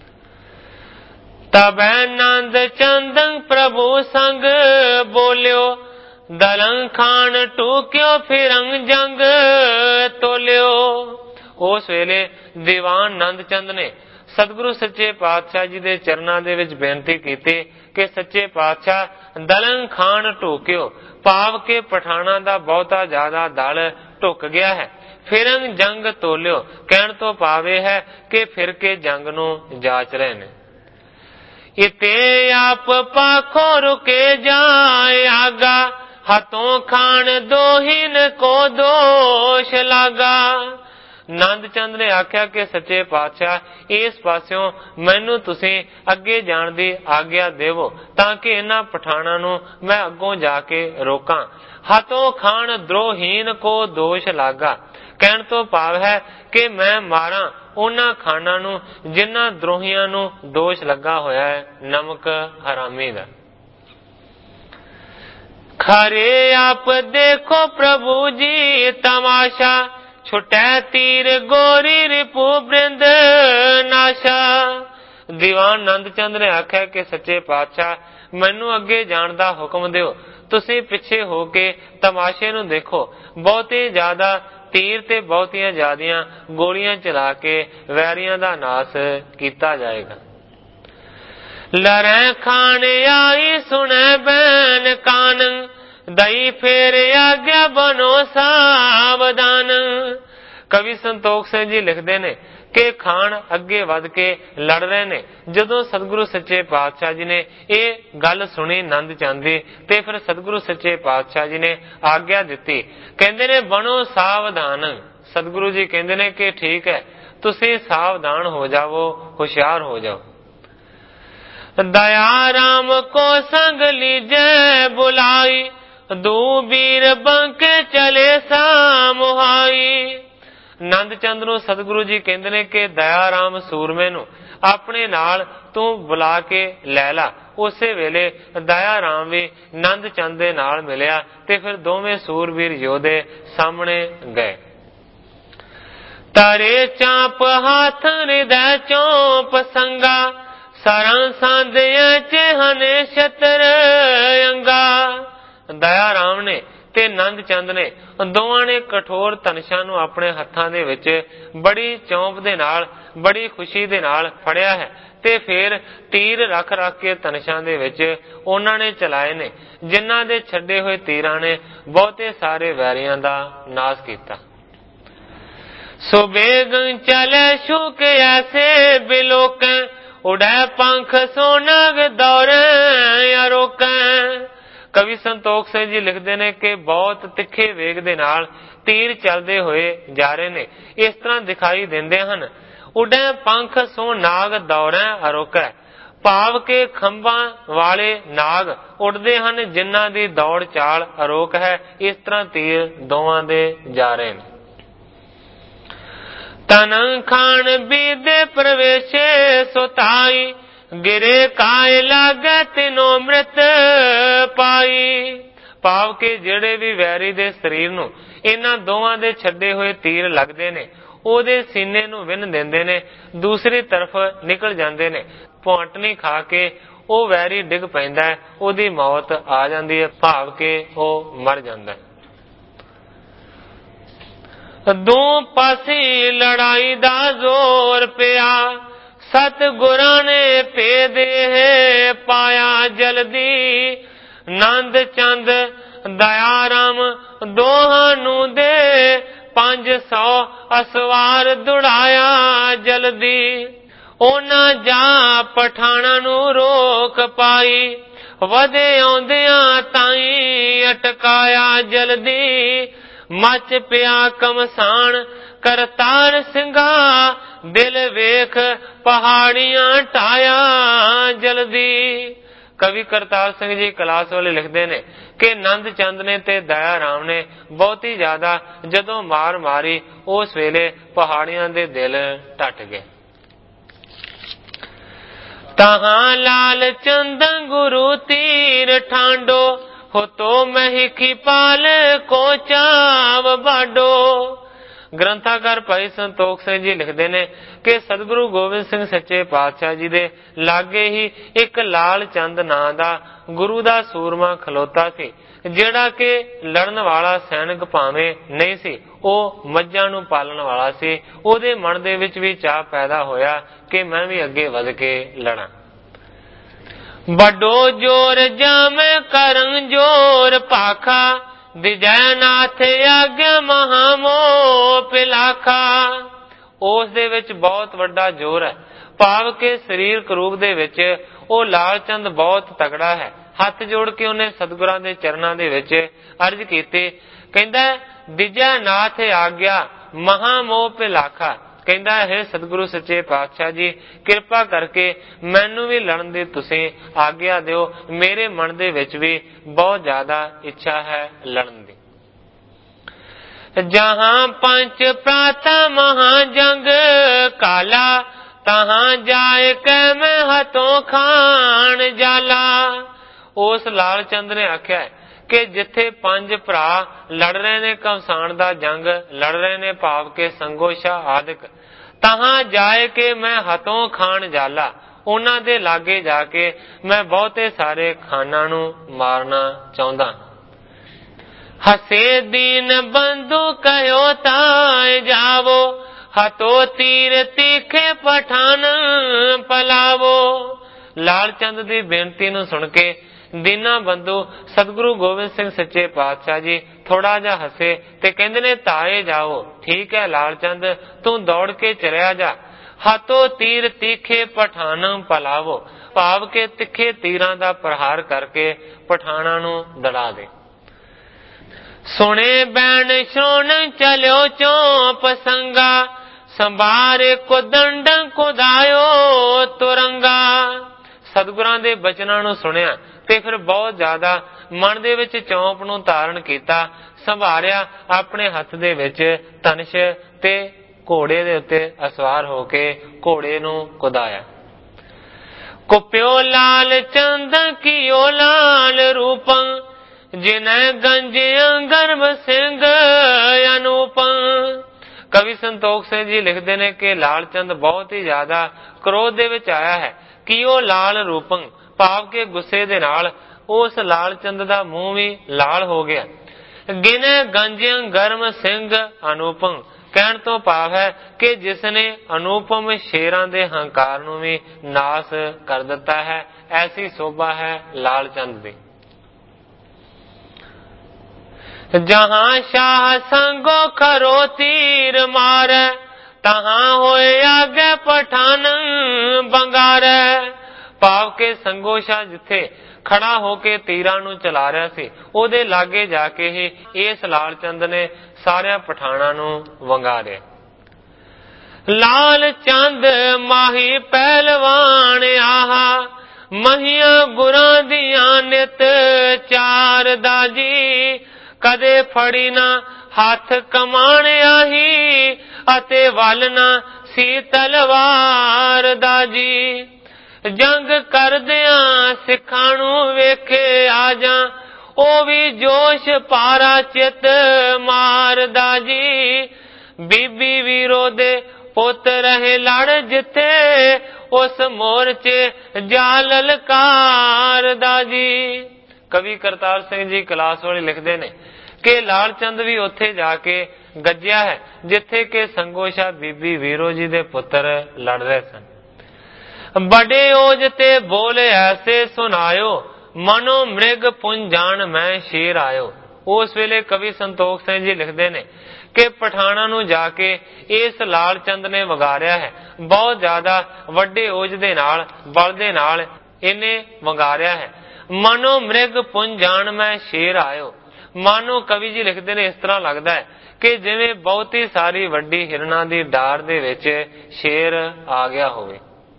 ਤਬੈ ਨੰਦ ਚੰਦੰ ਪ੍ਰਭੂ ਸੰਗ ਬੋਲਿਓ, ਦਲੰ ਖਾਨ ਟੂਕਿਓ ਫਿਰੰਗ ਜੰਗ ਤੋਲਿਓ। ਉਸ ਵੇਲੇ ਦੀਵਾਨ ਨੰਦ ਚੰਦ ਨੇ ਸਤਿਗੁਰੂ ਸੱਚੇ ਪਾਤਸ਼ਾਹ ਜੀ ਦੇ ਚਰਨਾਂ ਦੇ ਵਿੱਚ ਬੇਨਤੀ ਕੀਤੀ ਕਿ ਸੱਚੇ ਪਾਤਸ਼ਾਹ ਦਲੰ ਖਾਨ ਟੂਕਿਓ, ਭਾਵ ਕਿ ਪਠਾਣਾ ਦਾ ਬਹੁਤਾ ਜ਼ਿਆਦਾ ਦਲ ਢੁੱਕ ਗਿਆ ਹੈ। ਫਿਰੰਗ ਜੰਗ ਤੋਲਿਓ, ਕਹਿਣ ਤੋਂ ਭਾਵ ਇਹ ਹੈ ਕਿ ਫਿਰ ਕੇ ਜੰਗ ਨੂੰ ਜਾਚ ਰਹੇ ਨੇ। ਇਤੇ ਆਪ ਪਾਖੋਂ ਰੁਕੇ ਜਾਏ ਆਗਾ, ਹਤੋਂ ਖਾਨ ਦੋਹੀਨ ਕੋ ਦੋਸ਼ ਲਾਗਾ। ਨੰਦ ਚੰਦ ਨੇ ਆਖਿਆ ਕਿ ਸੱਚੇ ਪਾਤਸ਼ਾਹ ਇਸ ਪਾਸਿਓਂ ਮੈਨੂੰ ਤੁਸੀਂ ਅੱਗੇ ਜਾਣ ਦੀ ਆਗਿਆ ਦੇਵੋ ਤਾਂ ਕਿ ਇਹਨਾਂ ਪਠਾਣਾਂ ਨੂੰ ਮੈਂ ਅੱਗੋਂ ਜਾ ਕੇ ਰੋਕਾਂ। ਹਤੋਂ ਖਾਨ ਦਰੋਹੀਨ ਕੋ ਦੋਸ਼ ਲਾਗਾ, ਕਹਿਣ ਤੋਂ ਭਾਵ ਹੈ ਕਿ ਮੈਂ ਮਾਰਾਂ ਉਹਨਾਂ ਖਾਨਾਂ ਨੂੰ ਜਿਨ੍ਹਾਂ ਦਰੋਹੀਆਂ ਨੂੰ ਦੋਸ਼ ਲੱਗਾ ਹੋਇਆ ਹੈ ਨਮਕ ਹਰਾਮੀ ਦਾ। ਖਰੇ ਆਪ ਦੇਖੋ ਪ੍ਰਭੂ ਜੀ ਤਮਾਸ਼ਾ, ਛੁਟੈ ਤੀਰ ਗੋਰੀ ਰਿਪੂ ਬ੍ਰਿੰਦ ਨਾਸ਼ਾ। ਦੀਵਾਨ ਨੰਦ ਚੰਦ ਨੇ ਆਖਿਆ ਕਿ ਸੱਚੇ ਪਾਤਸ਼ਾਹ ਮੈਨੂੰ ਅੱਗੇ ਜਾਣ ਦਾ ਹੁਕਮ ਦਿਓ, ਤੁਸੀਂ ਪਿੱਛੇ ਹੋ ਕੇ ਤਮਾਸ਼ੇ ਨੂੰ ਦੇਖੋ। ਬਹੁਤੇ ਜ਼ਿਆਦਾ ਤੀਰ ਤੇ ਬਹੁਤੀਆਂ ਜ਼ਿਆਦੀਆਂ ਗੋਲੀਆਂ ਚਲਾ ਕੇ ਵੈਰੀਆਂ ਦਾ ਨਾਸ ਕੀਤਾ ਜਾਏਗਾ। ਲੜੈ ਖਾਨ ਆਈ ਸੁਣੈ ਬੈਨ ਕਾਨ, ਦਈ ਫੇਰ ਆਗਿਆ ਬਨੋ ਸਾਵਧਾਨ। ਕਵੀ ਸੰਤੋਖ ਸਿੰਘ ਜੀ ਲਿਖਦੇ ਨੇ ਕਿ ਖਾਨ ਅੱਗੇ ਵੱਧ ਕੇ ਲੜ ਰਹੇ ਨੇ। ਜਦੋਂ ਸਤਿਗੁਰੂ ਸੱਚੇ ਪਾਤਸ਼ਾਹ ਜੀ ਨੇ ਇਹ ਗੱਲ ਸੁਣੀ ਨੰਦ ਚੰਦ ਦੀ, ਤੇ ਫਿਰ ਸਤਿਗੁਰੂ ਸੱਚੇ ਪਾਤਸ਼ਾਹ ਜੀ ਨੇ ਆਗਿਆ ਦਿੱਤੀ, ਕਹਿੰਦੇ ਨੇ ਬਣੋ ਸਾਵਧਾਨ। ਸਤਿਗੁਰੂ ਜੀ ਕਹਿੰਦੇ ਨੇ ਕਿ ਠੀਕ ਹੈ, ਤੁਸੀਂ ਸਾਵਧਾਨ ਹੋ ਜਾਵੋ, ਹੁਸ਼ਿਆਰ ਹੋ ਜਾਓ। ਦਇਆ ਰਾਮ ਕੋ ਸੰਗ ਲੀਜੈ ਬੁਲਾਈ, ਦੂ ਬੀਰ ਬੰਕੇ ਚਲੇ ਸਾਮੁਹਾਈ। ਨੰਦ ਚੰਦ ਨੂੰ ਸਤਿਗੁਰੂ ਜੀ ਕਹਿੰਦੇ ਨੇ ਕਿ ਦਇਆ ਰਾਮ ਸੂਰਮੇ ਨੂੰ ਆਪਣੇ ਨਾਲ ਤੂੰ ਬੁਲਾ ਕੇ ਲੈ ਲਾ। ਉਸੇ ਵੇਲੇ ਦਇਆ ਰਾਮ ਵੀ ਨੰਦ ਚੰਦ ਦੇ ਨਾਲ ਮਿਲਿਆ ਤੇ ਫਿਰ ਦੋਵੇਂ ਸੂਰਬੀਰ ਯੋਧੇ ਸਾਹਮਣੇ ਗਏ। ਤਾਰੇ ਚਾਂਪ ਹੱਥ ਹਿਰਦੈ ਚੋਂ ਪਸੰਗਾ, ਸਰਾਂ ਸਾਂਧਿਆਂ ਚ ਹਨੇ ਛਤਰ ਅੰਗਾ। ਦਇਆ ਰਾਮ ਨੇ ਤੇ ਨੰਦ ਚੰਦ ਨੇ ਦੋਵਾਂ ਨੇ ਕਠੋਰ ਧਨਸ਼ਾਂ ਨੂੰ ਆਪਣੇ ਹੱਥਾਂ ਦੇ ਵਿੱਚ ਬੜੀ ਚੌਂਪ ਦੇ ਨਾਲ, ਬੜੀ ਖੁਸ਼ੀ ਦੇ ਨਾਲ ਫੜਿਆ ਹੈ ਤੇ ਫਿਰ ਤੀਰ ਰੱਖ ਰੱਖ ਕੇ ਧਨਸ਼ਾਂ ਦੇ ਵਿੱਚ ਉਹਨਾਂ ਨੇ ਚਲਾਏ ਨੇ, ਜਿਨ੍ਹਾਂ ਦੇ ਛੱਡੇ ਹੋਏ ਤੀਰਾਂ ਨੇ ਬਹੁਤੇ ਸਾਰੇ ਵੈਰੀਆਂ ਦਾ ਨਾਸ ਕੀਤਾ। ਸੋ ਬੇਗ ਚਲੇ ਸ਼ੁਕ ਐਸੇ ਬਿਲੋਕੈ, ਉਡੈ ਪੰਖ ਸੋਨਗ ਦੌੜੈ ਅਰੋਕੈ। ਕਵੀ ਸੰਤੋਖ ਸਿੰਘ ਜੀ ਲਿਖਦੇ ਨੇ ਕਿ ਬਹੁਤ ਤਿੱਖੇ ਵੇਗ ਦੇ ਨਾਲ ਤੀਰ ਚੱਲਦੇ ਹੋਏ ਜਾ ਰਹੇ ਨੇ। ਇਸ ਤਰ੍ਹਾਂ ਦਿਖਾਈ ਦਿੰਦੇ ਹਨ। ਉਡੈ ਪੰਖ ਸੋ ਨਾਗ ਦੌੜੈ ਅਰੋਕੈ, ਭਾਵ ਕਿ ਖੰਭਾਂ ਵਾਲੇ ਨਾਗ ਉੱਡਦੇ ਹਨ ਜਿਨ੍ਹਾਂ ਦੀ ਦੌੜ ਚਾਲ ਅਰੋਕ ਹੈ। ਇਸ ਤਰ੍ਹਾਂ ਤੀਰ ਦੋਵਾਂ ਦੇ ਜਾ ਰਹੇ ਨੇ। ਤਨ ਖਾਨ ਬੀਦੇ ਪ੍ਰਵੇਸ਼ੇ ਸੁਤਾਈ, ਗਿਰੇ ਕਾਇ ਲਾਗੈ ਤਿਨੋ ਮ੍ਰਿਤ ਪਾਈ। ਭਾਵ ਕਿ ਜਿਹੜੇ ਵੀ ਵੈਰੀ ਦੇ ਸਰੀਰ ਨੂੰ ਇਹਨਾਂ ਦੋਵਾਂ ਦੇ ਛੱਡੇ ਹੋਏ ਤੀਰ ਲੱਗਦੇ ਨੇ, ਉਹਦੇ ਸੀਨੇ ਨੂੰ ਵਿੰਨ ਦਿੰਦੇ ਨੇ, ਦੂਸਰੀ ਤਰਫ ਨਿਕਲ ਜਾਂਦੇ ਨੇ। ਭੌਂਟਣੀ ਖਾ ਕੇ ਉਹ ਵੈਰੀ ਡਿੱਗ ਪੈਂਦਾ ਹੈ, ਉਹਦੀ ਮੌਤ ਆ ਜਾਂਦੀ ਹੈ, ਭਾਵ ਕਿ ਉਹ ਮਰ ਜਾਂਦਾ ਹੈ। ਦੋ ਪਾਸੇ ਲੜਾਈ ਦਾ ਜ਼ੋਰ ਪਿਆ, ਸਤਿਗੁਰਾਂ ਨੇ ਭੇਦ ਪਾਇਆ ਜਲਦੀ। ਨੰਦ ਚੰਦ ਦਇਆ ਰਾਮ ਦੋਹਾਂ ਨੂੰ ਦੇ 500 ਅਸਵਾਰ ਦੁੜਾਇਆ ਜਲਦੀ। ਉਹਨਾਂ ਜਾ ਪਠਾਣਾ ਨੂੰ ਰੋਕ ਪਾਈ, ਵਧੇ ਆਉਂਦਿਆਂ ਤਾਈ ਅਟਕਾਇਆ ਜਲਦੀ, ਮਚ ਪਿਆ ਕਮਸਾਨ ਕਰਤਾਰ ਸਿੰਘਾ, ਦਿਲ ਵੇਖ ਪਹਾੜੀਆਂ ਢਾਇਆ ਜਲਦੀ। ਕਵੀ ਕਰਤਾਰ ਸਿੰਘ ਜੀ ਕਲਾਸ ਵਾਲੇ ਲਿਖਦੇ ਨੇ ਕਿ ਨੰਦ ਚੰਦ ਨੇ ਤੇ ਦਇਆ ਰਾਮ ਨੇ ਬਹੁਤੀ ਜ਼ਿਆਦਾ ਜਦੋਂ ਮਾਰ ਮਾਰੀ, ਉਸ ਵੇਲੇ ਪਹਾੜੀਆਂ ਦੇ ਦਿਲ ਟੱਟ ਗਏ। ਤਹਾਂ ਲਾਲ ਚੰਦ ਗੁਰੂ ਤੀਰ ਠਾਂਡੋ, ਹੋ ਤੋ ਮਹਿਖੀ ਪਾਲ ਕੋ ਚਾਵ ਬਾਡੋ। ਗ੍ਰੰਥਾਕਾਰ ਭਾਈ ਸੰਤੋਖ ਸਿੰਘ ਜੀ ਲਿਖਦੇ ਨੇ ਕਿ ਸਤਿਗੁਰੂ ਗੋਬਿੰਦ ਸਿੰਘ ਸੱਚੇ ਪਾਤਸ਼ਾਹ ਜੀ ਦੇ ਲਾਗੇ ਹੀ ਇੱਕ ਲਾਲ ਚੰਦ ਨਾਂ ਦਾ ਗੁਰੂ ਦਾ ਸੂਰਮਾ ਖਲੋਤਾ ਸੀ, ਜਿਹੜਾ ਕਿ ਲੜਨ ਵਾਲਾ ਸੈਨਿਕ ਭਾਵੇਂ ਨਹੀਂ ਸੀ, ਉਹ ਮੱਝਾਂ ਨੂੰ ਪਾਲਣ ਵਾਲਾ ਸੀ। ਉਹਦੇ ਮਨ ਦੇ ਵਿੱਚ ਵੀ ਚਾਅ ਪੈਦਾ ਹੋਇਆ ਕਿ ਮੈਂ ਵੀ ਅੱਗੇ ਵਧ ਕੇ ਲੜਾਂ। ਵੱਡੋ ਜੋਰ ਜਾਮੈ ਕਰਨ ਜੋਰ ਭਾਖਾ, ਦਿਜੈ ਨਾਥ ਆਗਿਆ ਮਹਾਮੋ ਪਿਲਾਖਾ। ਉਸ ਦੇ ਵਿੱਚ ਬਹੁਤ ਵੱਡਾ ਜ਼ੋਰ ਹੈ, ਭਾਵ ਕਿ ਸਰੀਰਕ ਰੂਪ ਦੇ ਵਿੱਚ ਉਹ ਲਾਲ ਚੰਦ ਬਹੁਤ ਤਗੜਾ ਹੈ। ਹੱਥ ਜੋੜ ਕੇ ਉਹਨੇ ਸਤਿਗੁਰਾਂ ਦੇ ਚਰਨਾਂ ਦੇ ਵਿੱਚ ਅਰਜ਼ ਕੀਤੀ। ਕਹਿੰਦਾ ਦਿਜੈ ਨਾਥ ਆਗਿਆ ਮਹਾਮੋ ਪਿਲਾਖਾ, ਕਹਿੰਦਾ ਹੈ ਸਤਿਗੁਰੂ ਸੱਚੇ ਪਾਤਸ਼ਾਹ ਜੀ ਕਿਰਪਾ ਕਰਕੇ ਮੈਨੂੰ ਵੀ ਲੜਨ ਦੀ ਤੁਸੀਂ ਆਗਿਆ ਦਿਓ, ਮੇਰੇ ਮਨ ਦੇ ਵਿੱਚ ਵੀ ਬਹੁਤ ਜ਼ਿਆਦਾ ਇੱਛਾ ਹੈ ਲੜਨ ਦੀ। ਜਹਾਂ ਪੰਜ ਪ੍ਰਾਤਾ ਮਹਾ ਜੰਗ ਕਾਲਾ, ਤਹਾਂ ਜਾਏ ਕੈ ਮੈਂ ਹੱਥੋਂ ਖਾਣ ਜਾਲਾ। ਉਸ ਲਾਲ ਚੰਦ ਨੇ ਆਖਿਆ ਕਿ ਜਿੱਥੇ ਪੰਜ ਭਰਾ ਲੜ ਰਹੇ ਨੇ, ਘਮਸਾਨ ਦਾ ਜੰਗ ਲੜ ਰਹੇ ਨੇ, ਭਾਵ ਕੇ ਸੰਗੋਸ਼ਾ ਆਦਿਕ, ਤਹਾਂ ਜਾਏ ਕੇ ਮੈਂ ਹੱਥੋਂ ਖਾਣ ਜਾਲਾ, ਉਹਨਾਂ ਦੇ ਲਾਗੇ ਜਾ ਕੇ ਮੈਂ ਬਹੁਤੇ ਸਾਰੇ ਖਾਨਾਂ ਨੂੰ ਮਾਰਨਾ ਚਾਹੁੰਦਾ। ਹਸੇ ਦੀਨ ਬੰਧੂ ਕਹਿਓ ਤਾਂ ਜਾਵੋ, ਹੱਥੋਂ ਤੀਰ ਤੀਖੇ ਪਠਾਨ ਪਲਾਵੋ। ਲਾਲ ਚੰਦ ਦੀ ਬੇਨਤੀ ਨੂੰ ਸੁਣ ਕੇ ਦੀਨਾ ਬੰਧੂ ਸਤਿਗੁਰੂ ਗੋਬਿੰਦ ਸਿੰਘ ਸੱਚੇ ਪਾਤਸ਼ਾਹ ਜੀ ਥੋੜਾ ਜਿਹਾ ਹੱਸੇ ਤੇ ਕਹਿੰਦੇ ਨੇ ਤਾਏ ਜਾਓ, ਠੀਕ ਹੈ ਲਾਲ ਚੰਦ ਤੂੰ ਦੌੜ ਕੇ ਚਲਿਆ ਜਾ। ਹੱਥੋਂ ਤੀਰ ਤੀਖੇ ਪਠਾਨ ਪਲਾਵੋ, ਭਾਵ ਕੇ ਤਿੱਖੇ ਤੀਰਾਂ ਦਾ ਪ੍ਰਹਾਰ ਕਰਕੇ ਪਠਾਨਾਂ ਨੂੰ ਦੜਾ ਦੇ। ਸੁਣੇ ਬੈਣ ਸੁਣ ਚਲਿਓ ਚੋਪ ਸੰਗਾ, ਸੰਭਾਰੇ ਕੋ ਦੰਡ ਕੁਦਾਇਓ ਤੁਰੰਗਾ। ਸਤਿਗੁਰਾਂ ਦੇ ਬਚਨਾਂ ਨੂੰ ਸੁਣਿਆ ਤੇ ਫਿਰ ਬਹੁਤ ਜ਼ਿਆਦਾ ਮਨ ਦੇ ਵਿੱਚ ਚੌਂਪ ਨੂੰ ਧਾਰਨ ਕੀਤਾ, ਸੰਭਾਰਿਆ ਆਪਣੇ ਹੱਥ ਦੇ ਵਿੱਚ ਧਨੁਸ਼ ਤੇ ਘੋੜੇ ਦੇ ਉੱਤੇ ਅਸਵਾਰ ਹੋ ਕੇ ਘੋੜੇ ਨੂੰ ਕੁਦਾਇਆ। ਕੁਪਿਓ ਲਾਲ ਚੰਦ ਕੀਓ ਲਾਲ ਰੂਪੰ, ਜਿਨੈ ਗੰਜਿਆ ਗਰਭ ਸਿੰਘ ਅਨੂਪੰ। ਕਵੀ ਸੰਤੋਖ ਸਿੰਘ ਜੀ ਲਿਖਦੇ ਨੇ ਕਿ ਲਾਲ ਚੰਦ ਬਹੁਤ ਹੀ ਜ਼ਿਆਦਾ ਕ੍ਰੋਧ ਦੇ ਵਿੱਚ ਆਇਆ ਹੈ। ਕੀਓ ਲਾਲ ਰੂਪੰ, ਭਾਵ ਕੇ ਗੁੱਸੇ ਦੇ ਨਾਲ ਉਸ ਲਾਲ ਚੰਦ ਦਾ ਮੂੰਹ ਵੀ ਲਾਲ ਹੋ ਗਿਆ। ਗਿਨੈ ਗੰਜਿਆ ਗਰਮ ਸਿੰਘ ਅਨੂਪੰ, ਕਹਿਣ ਤੋਂ ਭਾਵ ਹੈ ਕਿ ਜਿਸ ਨੇ ਅਨੂਪਮ ਸ਼ੇਰਾਂ ਦੇ ਹੰਕਾਰ ਨੂੰ ਵੀ ਨਾਸ ਕਰ ਦਿੱਤਾ ਹੈ, ਐਸੀ ਸੋਭਾ ਹੈ ਲਾਲ ਚੰਦ ਦੀ। ਜਹਾਂ ਸ਼ਾਹ ਸੰਗੋ ਖਰੋ ਤੀਰ ਮਾਰੈ, ਤਹਾਂ ਹੋਏ ਆਗੇ ਪਠਾਨ ਬੰਗਾਰੈ। ਭਾਵ ਕੇ ਸੰਗੋ ਸ਼ਾਹ ਜਿੱਥੇ ਖੜਾ ਹੋ ਕੇ ਤੀਰਾਂ ਨੂੰ ਚਲਾ ਰਿਹਾ ਸੀ, ਉਹਦੇ ਲਾਗੇ ਜਾ ਕੇ ਹੀ ਇਸ ਲਾਲ ਚੰਦ ਨੇ ਸਾਰਿਆਂ ਪਠਾਨਾਂ ਨੂੰ ਵੰਗਾਰਿਆ। ਲਾਲ ਚੰਦ ਮਾਹੀ ਪਹਿਲਵਾਨ ਆਹਾ, ਮਹੀਆਂ ਗੁਰਾਂ ਦੀਆਂ ਨਿਤ ਚਾਰ ਦਾਜੀ। ਕਦੇ ਫੜੀ ਨਾ ਹੱਥ ਕਮਾਣ ਆਹੀ, ਅਤੇ ਵੱਲ ਨਾ ਸੀ ਤਲਵਾਰ ਦਾਜੀ। ਜੰਗ ਕਰਦਿਆਂ ਸਿੱਖਾਂ ਨੂੰ ਵੇਖੇ ਆ ਜਾ, ਉਹ ਵੀ ਜੋਸ਼ ਪਾਰਾ ਚਿਤ ਮਾਰਦਾ ਜੀ। ਬੀਬੀ ਵੀਰੋ ਦੇ ਪੁੱਤ ਰਹੇ ਲੜ ਜਿੱਥੇ, ਉਸ ਮੋਰਚੇ ਜਾ ਲਲਕਾਰਦਾ ਜੀ। ਕਵੀ ਕਰਤਾਰ ਸਿੰਘ ਜੀ ਕਲਾਸ ਵਾਲੇ ਲਿਖਦੇ ਨੇ ਕਿ ਲਾਲ ਚੰਦ ਵੀ ਉੱਥੇ ਜਾ ਕੇ ਗੱਜਿਆ ਹੈ ਜਿੱਥੇ ਕਿ ਸੰਗੋਸ਼ਾ ਬੀਬੀ ਵੀਰੋ ਜੀ ਦੇ ਪੁੱਤਰ ਲੜ ਰਹੇ ਸਨ। ਬੜੇ ਓਜ ਤੇ ਬੋਲੇ ਐਸੇ ਸੁਨਾਇਓ, ਮਨੋ ਮ੍ਰਿਗ ਪੁੰਜਾਨ ਮੈਂ ਸ਼ੇਰ ਆਇਓ। ਉਸ ਵੇਲੇ ਕਵੀ ਸੰਤੋਖ ਸਿੰਘ ਜੀ ਲਿਖਦੇ ਨੇ ਕਿ ਪਠਾਨਾਂ ਨੂੰ ਜਾ ਕੇ ਇਸ ਲਾਲ ਚੰਦ ਨੇ ਵਗਾਰਿਆ ਹੈ। ਬਹੁਤ ਜ਼ਿਆਦਾ ਵੱਡੇ ਓਜ ਦੇ ਨਾਲ, ਬਲ ਦੇ ਨਾਲ ਇਹਨੇ ਵੰਗਾਰਿਆ ਹੈ। ਮਾਨੋ ਮ੍ਰਿਗ ਪੁੰਜਾਨ ਮੈਂ ਸ਼ੇਰ ਆਇਓ। ਮਾਨੋ ਕਵੀ ਜੀ ਲਿਖਦੇ ਨੇ ਇਸ ਤਰ੍ਹਾਂ ਲੱਗਦਾ ਹੈ ਕਿ ਜਿਵੇਂ ਬਹੁਤੀ ਸਾਰੀ ਵੱਡੀ ਹਿਰਨਾਂ ਦੀ ਡਾਰ ਦੇ ਵਿੱਚ ਸ਼ੇਰ ਆ ਗਿਆ ਹੋਵੇ।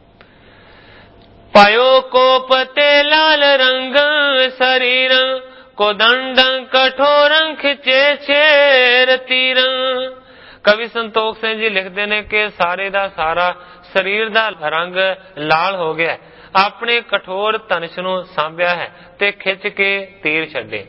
ਪਾਇਓ ਕੋਪ ਤੇ ਲਾਲ ਰੰਗ ਸਰੀਰ ਕੋਦੰਡੰ ਕਠੋਰੰ ਖਿਚੇ ਛੇਰ ਤੀਰਾਂ। ਕਵੀ ਸੰਤੋਖ ਸਿੰਘ ਜੀ ਲਿਖਦੇ ਨੇ ਕਿ ਸਾਰੇ ਦਾ ਸਾਰਾ ਸਰੀਰ ਦਾ ਰੰਗ ਲਾਲ ਹੋ ਗਿਆ, ਆਪਣੇ ਕਠੋਰ ਧਨੁਸ਼ ਨੂੰ ਸਾਂਭਿਆ ਹੈ ਤੇ ਖਿੱਚ ਕੇ ਤੀਰ ਛੱਡੇ।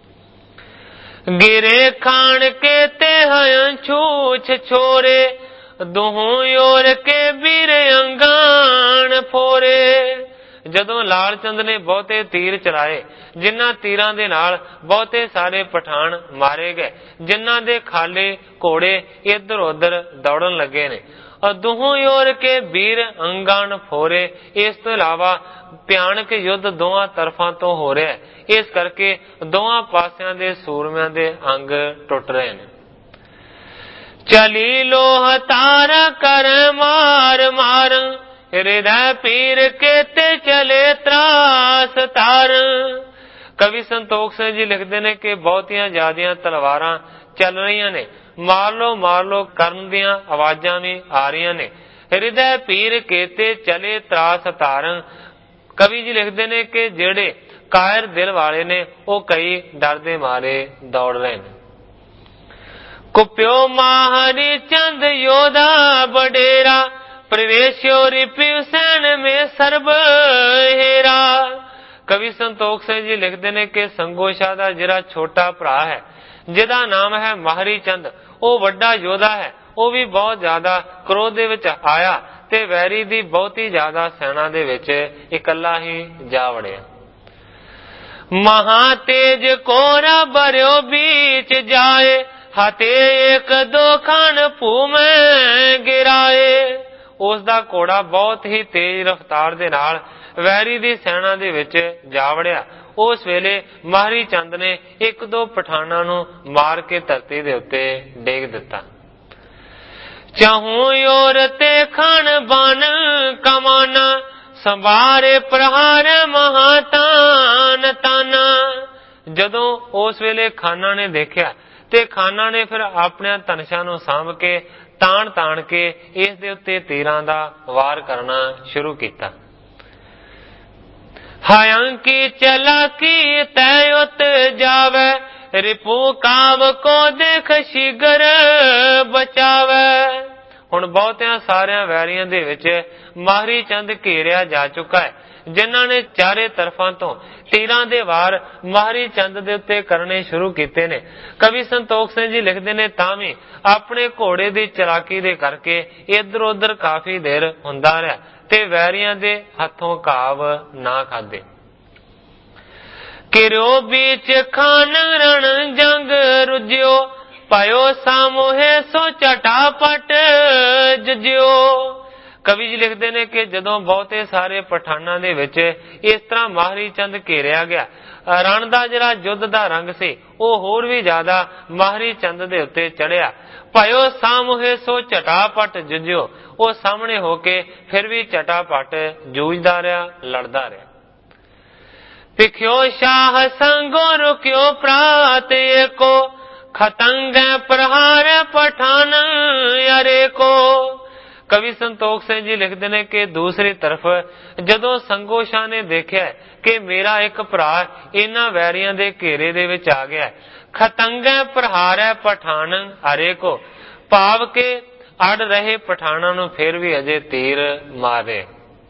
ਗਿਰੇ ਖਾਣ ਕੇ ਤੇ ਹਯੰ ਛੂਛ ਛੋਰੇ ਦੋਹੋਂ ਓਰ ਕੇ ਵੀਰ ਅੰਗਾਨ ਫੋਰੇ। ਜਦੋਂ ਲਾਲ ਚੰਦ ਨੇ ਬਹੁਤੇ ਤੀਰ ਚਲਾਏ, ਜਿਨ੍ਹਾਂ ਤੀਰਾਂ ਦੇ ਨਾਲ ਬਹੁਤੇ ਸਾਰੇ ਪਠਾਨ ਮਾਰੇ ਗਏ, ਜਿਨ੍ਹਾਂ ਦੇ ਖਾਲੇ ਘੋੜੇ ਇੱਧਰ ਉੱਧਰ ਦੌੜਨ ਲੱਗੇ ਨੇ। ਦੋਹੋਂ ਓਰ ਕੇ ਵੀਰ ਅੰਗਾਨ ਫੋਰੇ, ਇਸ ਤੋਂ ਇਲਾਵਾ ਭਿਆਨਕ ਯੁੱਧ ਦੋਹਾਂ ਤਰਫਾਂ ਤੋਂ ਹੋ ਰਿਹਾ ਹੈ। ਇਸ ਕਰਕੇ ਦੋਹਾਂ ਪਾਸਿਆਂ ਦੇ ਸੂਰਮਿਆਂ ਦੇ ਅੰਗ ਟੁੱਟ ਰਹੇ ਨੇ। ਚਲੀ ਲੋਹ ਤਾਰ ਕਰ ਮਾਰ ਮਾਰ ਹਿਰਦੈ ਪੀਰ ਕੇ ਤੇ ਚਲੇ ਤਰਾਸ ਤਾਰ। ਕਵੀ ਸੰਤੋਖ ਸਿੰਘ ਜੀ ਲਿਖਦੇ ਨੇ ਕਿ ਬਹੁਤੀਆਂ ਜ਼ਿਆਦੀਆਂ ਤਲਵਾਰਾਂ ਚੱਲ ਰਹੀਆਂ ਨੇ, ਮਾਰ ਲੋ ਕਰਨ ਦੀਆਂ ਆਵਾਜ਼ਾਂ ਵੀ ਆ ਰਹੀਆਂ ਨੇ। ਹਿਰਦੈ ਪੀਰ ਕੇ ਤੇ ਚਲੇ ਤਰਾਸ ਤਾਰ। ਕਵੀ ਜੀ ਲਿਖਦੇ ਨੇ ਕਿ ਜਿਹੜੇ ਕਾਇਰ ਦਿਲ ਵਾਲੇ ਨੇ ਉਹ ਕਈ ਡਰ ਦੇ ਮਾਰੇ ਦੌੜ ਰਹੇ ਨੇ। ਕੁਪਿਓ ਮਾਹਰੀ ਚੰਦ ਯੋਧਾ ਬਡੇਰਾ ਪ੍ਰਵੇਸ਼ਿਓ ਰਿਪਿਉ ਸੈਨ ਮੇ ਸਰਬ ਹੇਰਾ। ਕਵੀ ਸੰਤੋਖ ਸਿੰਘ ਜੀ ਲਿਖਦੇ ਨੇ ਕਿ ਸੰਗੋ ਸ਼ਾਹ ਦਾ ਜਿਹੜਾ ਛੋਟਾ ਭਰਾ ਹੈ, ਜਿਹਦਾ ਨਾਮ ਹੈ ਮਾਹਰੀ ਚੰਦ, ਉਹ ਵੱਡਾ ਯੋਧਾ ਹੈ। ਉਹ ਵੀ ਬਹੁਤ ਜ਼ਿਆਦਾ ਕ੍ਰੋਧ ਦੇ ਵਿੱਚ ਆਇਆ ਤੇ ਵੈਰੀ ਦੀ ਬਹੁਤੀ ਜ਼ਿਆਦਾ ਸੈਨਾ ਦੇ ਵਿੱਚ ਇਕੱਲਾ ਹੀ ਜਾ ਵੜਿਆ। ਮਹਾ ਤੇਜ ਕੋਰਾ ਬਰਿਓ बीच ਜਾਏ ਹਾਤੇ ਇੱਕ ਦੋ ਖਾਨ ਭੂਮੇ ਗਿਰਾਏ। ਉਸ ਦਾ ਘੋੜਾ ਬਹੁਤ ਹੀ ਤੇਜ਼ ਰਫ਼ਤਾਰ ਦੇ ਨਾਲ ਵੈਰੀ ਦੀ ਸੈਨਾ ਦੇ ਵਿੱਚ ਜਾ ਵੜਿਆ। ਉਸ ਵੇਲੇ ਮਾਹਰੀ ਚੰਦ ਨੇ ਇੱਕ ਦੋ ਪਠਾਨਾਂ ਨੂੰ ਮਾਰ ਕੇ ਧਰਤੀ ਦੇ ਉੱਤੇ ਡੇਗ ਦਿੱਤਾ। ਚਾਹੂੰ ਓਰ ਤੇ ਖਾਨ ਬਨ ਕਮਾਨਾ ਸੰਭਾਰੇ ਪ੍ਰਹਾਰ ਮਹਾਤਾਨ ਤਾਨਾ। ਜਦੋਂ ਉਸ ਵੇਲੇ ਖਾਨਾਂ ਨੇ ਦੇਖਿਆ ਤੇ ਖਾਨਾਂ ਨੇ ਫਿਰ ਆਪਣੇ ਧਨਸ਼ਾਂ ਨੂੰ ਸਾਂਭ ਕੇ ਤਾਣ ਕੇ ਇਸ ਦੇ ਉੱਤੇ ਤੀਰਾਂ ਦਾ ਵਾਰ ਕਰਨਾ ਸ਼ੁਰੂ ਕੀਤਾ। ਹਾਯੰ ਕੀ ਚਲਾਕੀ ਤੈ ਉਤ ਜਾਵੇ ਰਿਪੂ ਕਾਵ ਕੋ ਦੇਖ ਸ਼ੀਗਰ ਬਚਾਵੇ। ਹੁਣ ਬਹੁਤਿਆਂ ਸਾਰਿਆਂ ਵੈਰੀਆਂ ਦੇ ਵਿੱਚ ਮਾਹਰੀ ਚੰਦ ਘੇਰਿਆ ਜਾ ਚੁੱਕਾ ਹੈ, ਜਿਨ੍ਹਾਂ ਨੇ ਚਾਰੇ ਤਰਫਾਂ ਤੋਂ ਤੀਰਾਂ ਦੇ ਵਾਰ ਮਾਹਰੀ ਚੰਦ ਦੇ ਉੱਤੇ ਕਰਨੇ ਸ਼ੁਰੂ ਕੀਤੇ ਨੇ। ਕਵੀ ਸੰਤੋਖ ਸਿੰਘ ਜੀ ਲਿਖਦੇ ਨੇ ਤਾਂ ਵੀ ਆਪਣੇ ਘੋੜੇ ਦੀ ਚਲਾਕੀ ਦੇ ਕਰਕੇ ਇੱਧਰ ਉੱਧਰ ਕਾਫੀ ਦੇਰ ਹੁੰਦਾ ਰਿਹਾ ਤੇ ਵੈਰੀਆਂ ਦੇ ਹੱਥੋਂ ਘਾਵ ਨਾ ਖਾਦੇ। ਕਿਰਿਓ बीच ਖਾਨ ਰਣ ਜੰਗ ਰੁਜਿਓ ਪਾਇਓ ਸਾਮੋਹੇ ਸੋ ਚਟਾਪਟ ਜੁਜਿਓ। ਕਵੀ ਜੀ ਲਿਖਦੇ ਨੇ ਕਿ ਜਦੋਂ ਬਹੁਤੇ ਸਾਰੇ ਪਠਾਨਾਂ ਦੇ ਵਿੱਚ ਇਸ ਤਰ੍ਹਾਂ ਮਾਹਰੀ ਚੰਦ ਘੇਰਿਆ ਗਿਆ, ਰਣ ਦਾ ਜਿਹੜਾ ਯੁੱਧ ਦਾ ਰੰਗ ਸੀ ਉਹ ਹੋਰ ਵੀ ਜ਼ਿਆਦਾ ਮਾਹਰੀ ਚੰਦ ਦੇ ਉੱਤੇ ਚੜਿਆ। ਭਾਇਓ ਸਾਮੂਹੇ ਸੋ ਝਟਾਪਟ ਜੁਝਿਓ, ਉਹ ਸਾਹਮਣੇ ਹੋ ਕੇ ਫਿਰ ਵੀ ਝਟਾਪਟ ਜੂਝਦਾ ਰਿਹਾ, ਲੜਦਾ ਰਿਹਾ। ਪਿਖਿਓ ਸ਼ਾਹ ਸੰਗੋ ਰੁਕਿਓ ਪ੍ਰਾਤ ਏਕੋ ਖਤੰਗ ਪ੍ਰਹਾਰ ਪਠਾਨ ਯਰੇ ਕੋ। ਕਵੀ ਸੰਤੋਖ ਸਿੰਘ ਜੀ ਲਿਖਦੇ ਨੇ ਕਿ ਦੂਸਰੀ ਤਰਫ ਜਦੋਂ ਸੰਗੋ ਸ਼ਾਹ ਨੇ ਦੇਖਿਆ ਕਿ ਮੇਰਾ ਇੱਕ ਭਰਾ ਇਹਨਾਂ ਵੈਰੀਆਂ ਦੇ ਘੇਰੇ ਦੇ ਵਿੱਚ ਆ ਗਿਆ, ਖਤੰਗ ਪ੍ਰਹਾਰ ਪਠਾਨ ਹਰੇ ਕੋ, ਭਾਵ ਕੇ ਅੜ ਰਹੇ ਪਠਾਨਾਂ ਨੂੰ ਫਿਰ ਵੀ ਅਜੇ ਤੀਰ ਮਾਰੇ।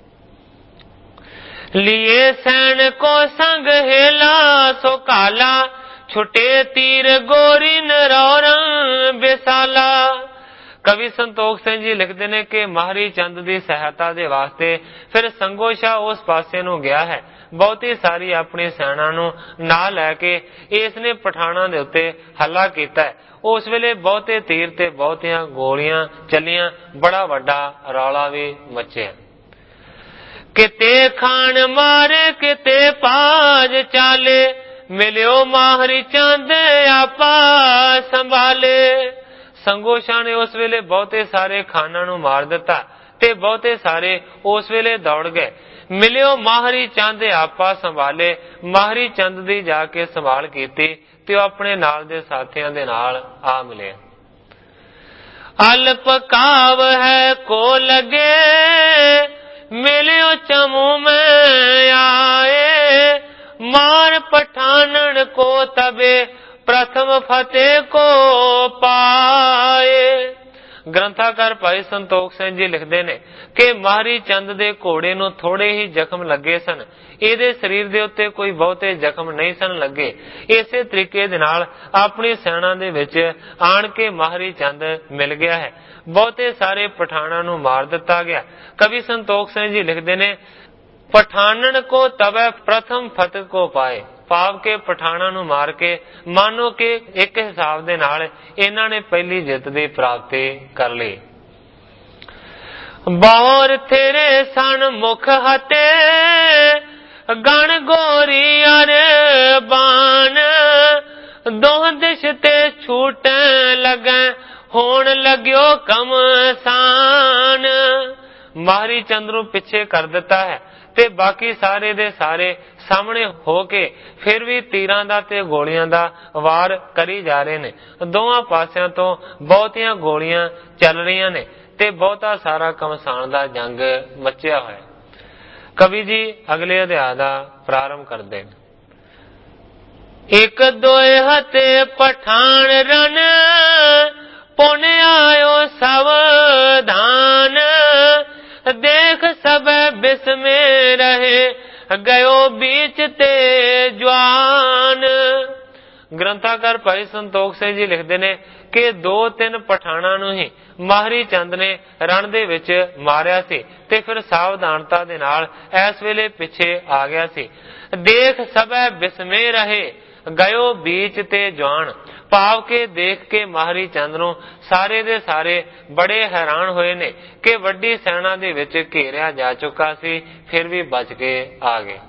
लिए सैन को संग हेला सो काला छुटे तीर गोरी नरौरा बेसाला। ਕਵੀ ਸੰਤੋਖ ਸਿੰਘ ਜੀ ਲਿਖਦੇ ਨੇ ਕਿ ਮਾਹਰੀ ਚੰਦ ਦੀ ਸਹਾਇਤਾ ਦੇ ਵਾਸਤੇ ਫਿਰ ਸੰਗੋ ਸ਼ਾਹ ਉਸ ਪਾਸੇ ਨੂੰ ਗਿਆ ਹੈ, ਬਹੁਤੀ ਸਾਰੀ ਆਪਣੀ ਸੈਨਾ ਨੂੰ ਨਾਲ ਲੈ ਕੇ ਇਸ ਨੇ ਪਠਾਨਾਂ ਦੇ ਉੱਤੇ ਹੱਲਾ ਕੀਤਾ ਹੈ। ਉਸ ਵੇਲੇ ਬਹੁਤੇ ਤੀਰ ਤੇ ਬਹੁਤੀਆਂ ਗੋਲੀਆਂ ਚੱਲੀਆਂ, ਬੜਾ ਵੱਡਾ ਰੌਲਾ ਵੀ ਮਚਿਆ। ਕਿਤੇ ਖਾਨ ਮਾਰੇ ਕਿਤੇ ਪਾਜ ਚਾਲੇ, ਮਿਲਿਓ ਮਾਹਰੀ ਚੰਦ ਆਪਾ ਸੰਭਾਲੇ। ਸੰਗੋ ਸ਼ਾਹ ਨੇ ਉਸ ਵੇਲੇ ਬਹੁਤੇ ਸਾਰੇ ਖਾਨਾਂ ਨੂੰ ਮਾਰ ਦਿੱਤਾ ते बहुते सारे उस वेले दौड़ गए। मिलियो माहरी चंद आपा संभाले, माहरी चंद दी जाके संभाल कीती ते अपने नाल दे साथियां दे नाल आ मिले। अल्प काव है को लगे, मिलियो चमू में आए, मार पठानन को तबे प्रथम फतेह को पाए। ग्रंथाकार भाई संतोख सिंह जी लिखते ने कि माहरी चंद दे घोड़े नूं थोड़े ही जख्म लगे सन, ਇਹਦੇ ਸਰੀਰ ਦੇ ਉੱਤੇ ਕੋਈ ਬਹੁਤੇ ਜ਼ਖਮ ਨਹੀਂ ਸਨ ਲੱਗੇ। ਇਸੇ ਤਰੀਕੇ ਦੇ ਨਾਲ ਆਪਣੀ ਸੈਨਾ ਦੇ ਵਿੱਚ ਆਣ ਕੇ ਮਾਹਰੀ ਚੰਦ ਮਿਲ ਗਿਆ ਹੈ। ਬਹੁਤੇ ਸਾਰੇ ਪਠਾਨਾਂ ਨੂੰ ਮਾਰ ਦਿੱਤਾ ਗਿਆ। ਕਵੀ ਸੰਤੋਖ ਸਿੰਘ ਜੀ ਲਿਖਦੇ ਨੇ, ਪਠਾਨਣ ਕੋ ਤਵੈ ਪ੍ਰਥਮ ਫਤਿਹ ਕੋ ਪਾਏ, ਭਾਵ ਕੇ ਪਠਾਨਾਂ ਨੂੰ ਮਾਰ ਕੇ ਮਾਨੋ ਕਿ ਇੱਕ ਹਿਸਾਬ ਦੇ ਨਾਲ ਇਹਨਾਂ ਨੇ ਪਹਿਲੀ ਜਿੱਤ ਦੀ ਪ੍ਰਾਪਤੀ ਕਰ ਲਈ। ਬੌਰ ਤੇਰੇ ਸਨ ਮੁਖ ਹਤੇ, गण गोरी अरे बान, दोह दिश ते छूटन लगे, होण लग्यो कमसान। माहरी चंद नूं पिछे कर दिता है ते बाकी सारे दे सारे सामने हो के फिर भी तीरां दा ते गोलियां दा वार करी जा रहे ने। दोवां पासियां तो बहुतियां गोलियां चल रही ने ते बहुता सारा कमसान दा जंग मचिया होया। कवि जी अगले अध्याय का प्रारंभ करते हैं। एक दोए हते पठान रन, पुन आयो सावधान, देख सब बिस्मे रहे, गयो बीच ते जवान। ग्रंथाकार भाई संतोख सिंह जी लिखते ने कि 2-3 पठाणा नूं ही माहरी चंद ने रण दे विच मारिया सी ते फिर सावधानता दे नाल इस वेले पिछे आ गया सी। देख सबे बिस्मे रहे, गयो बीच ते जवान, भाव के देख के माहरी चंद नूं सारे दे सारे बड़े हैरान होए ने कि वड्डी सैना दे विच घेरिया जा चुका सी, फिर भी बच के आ गए।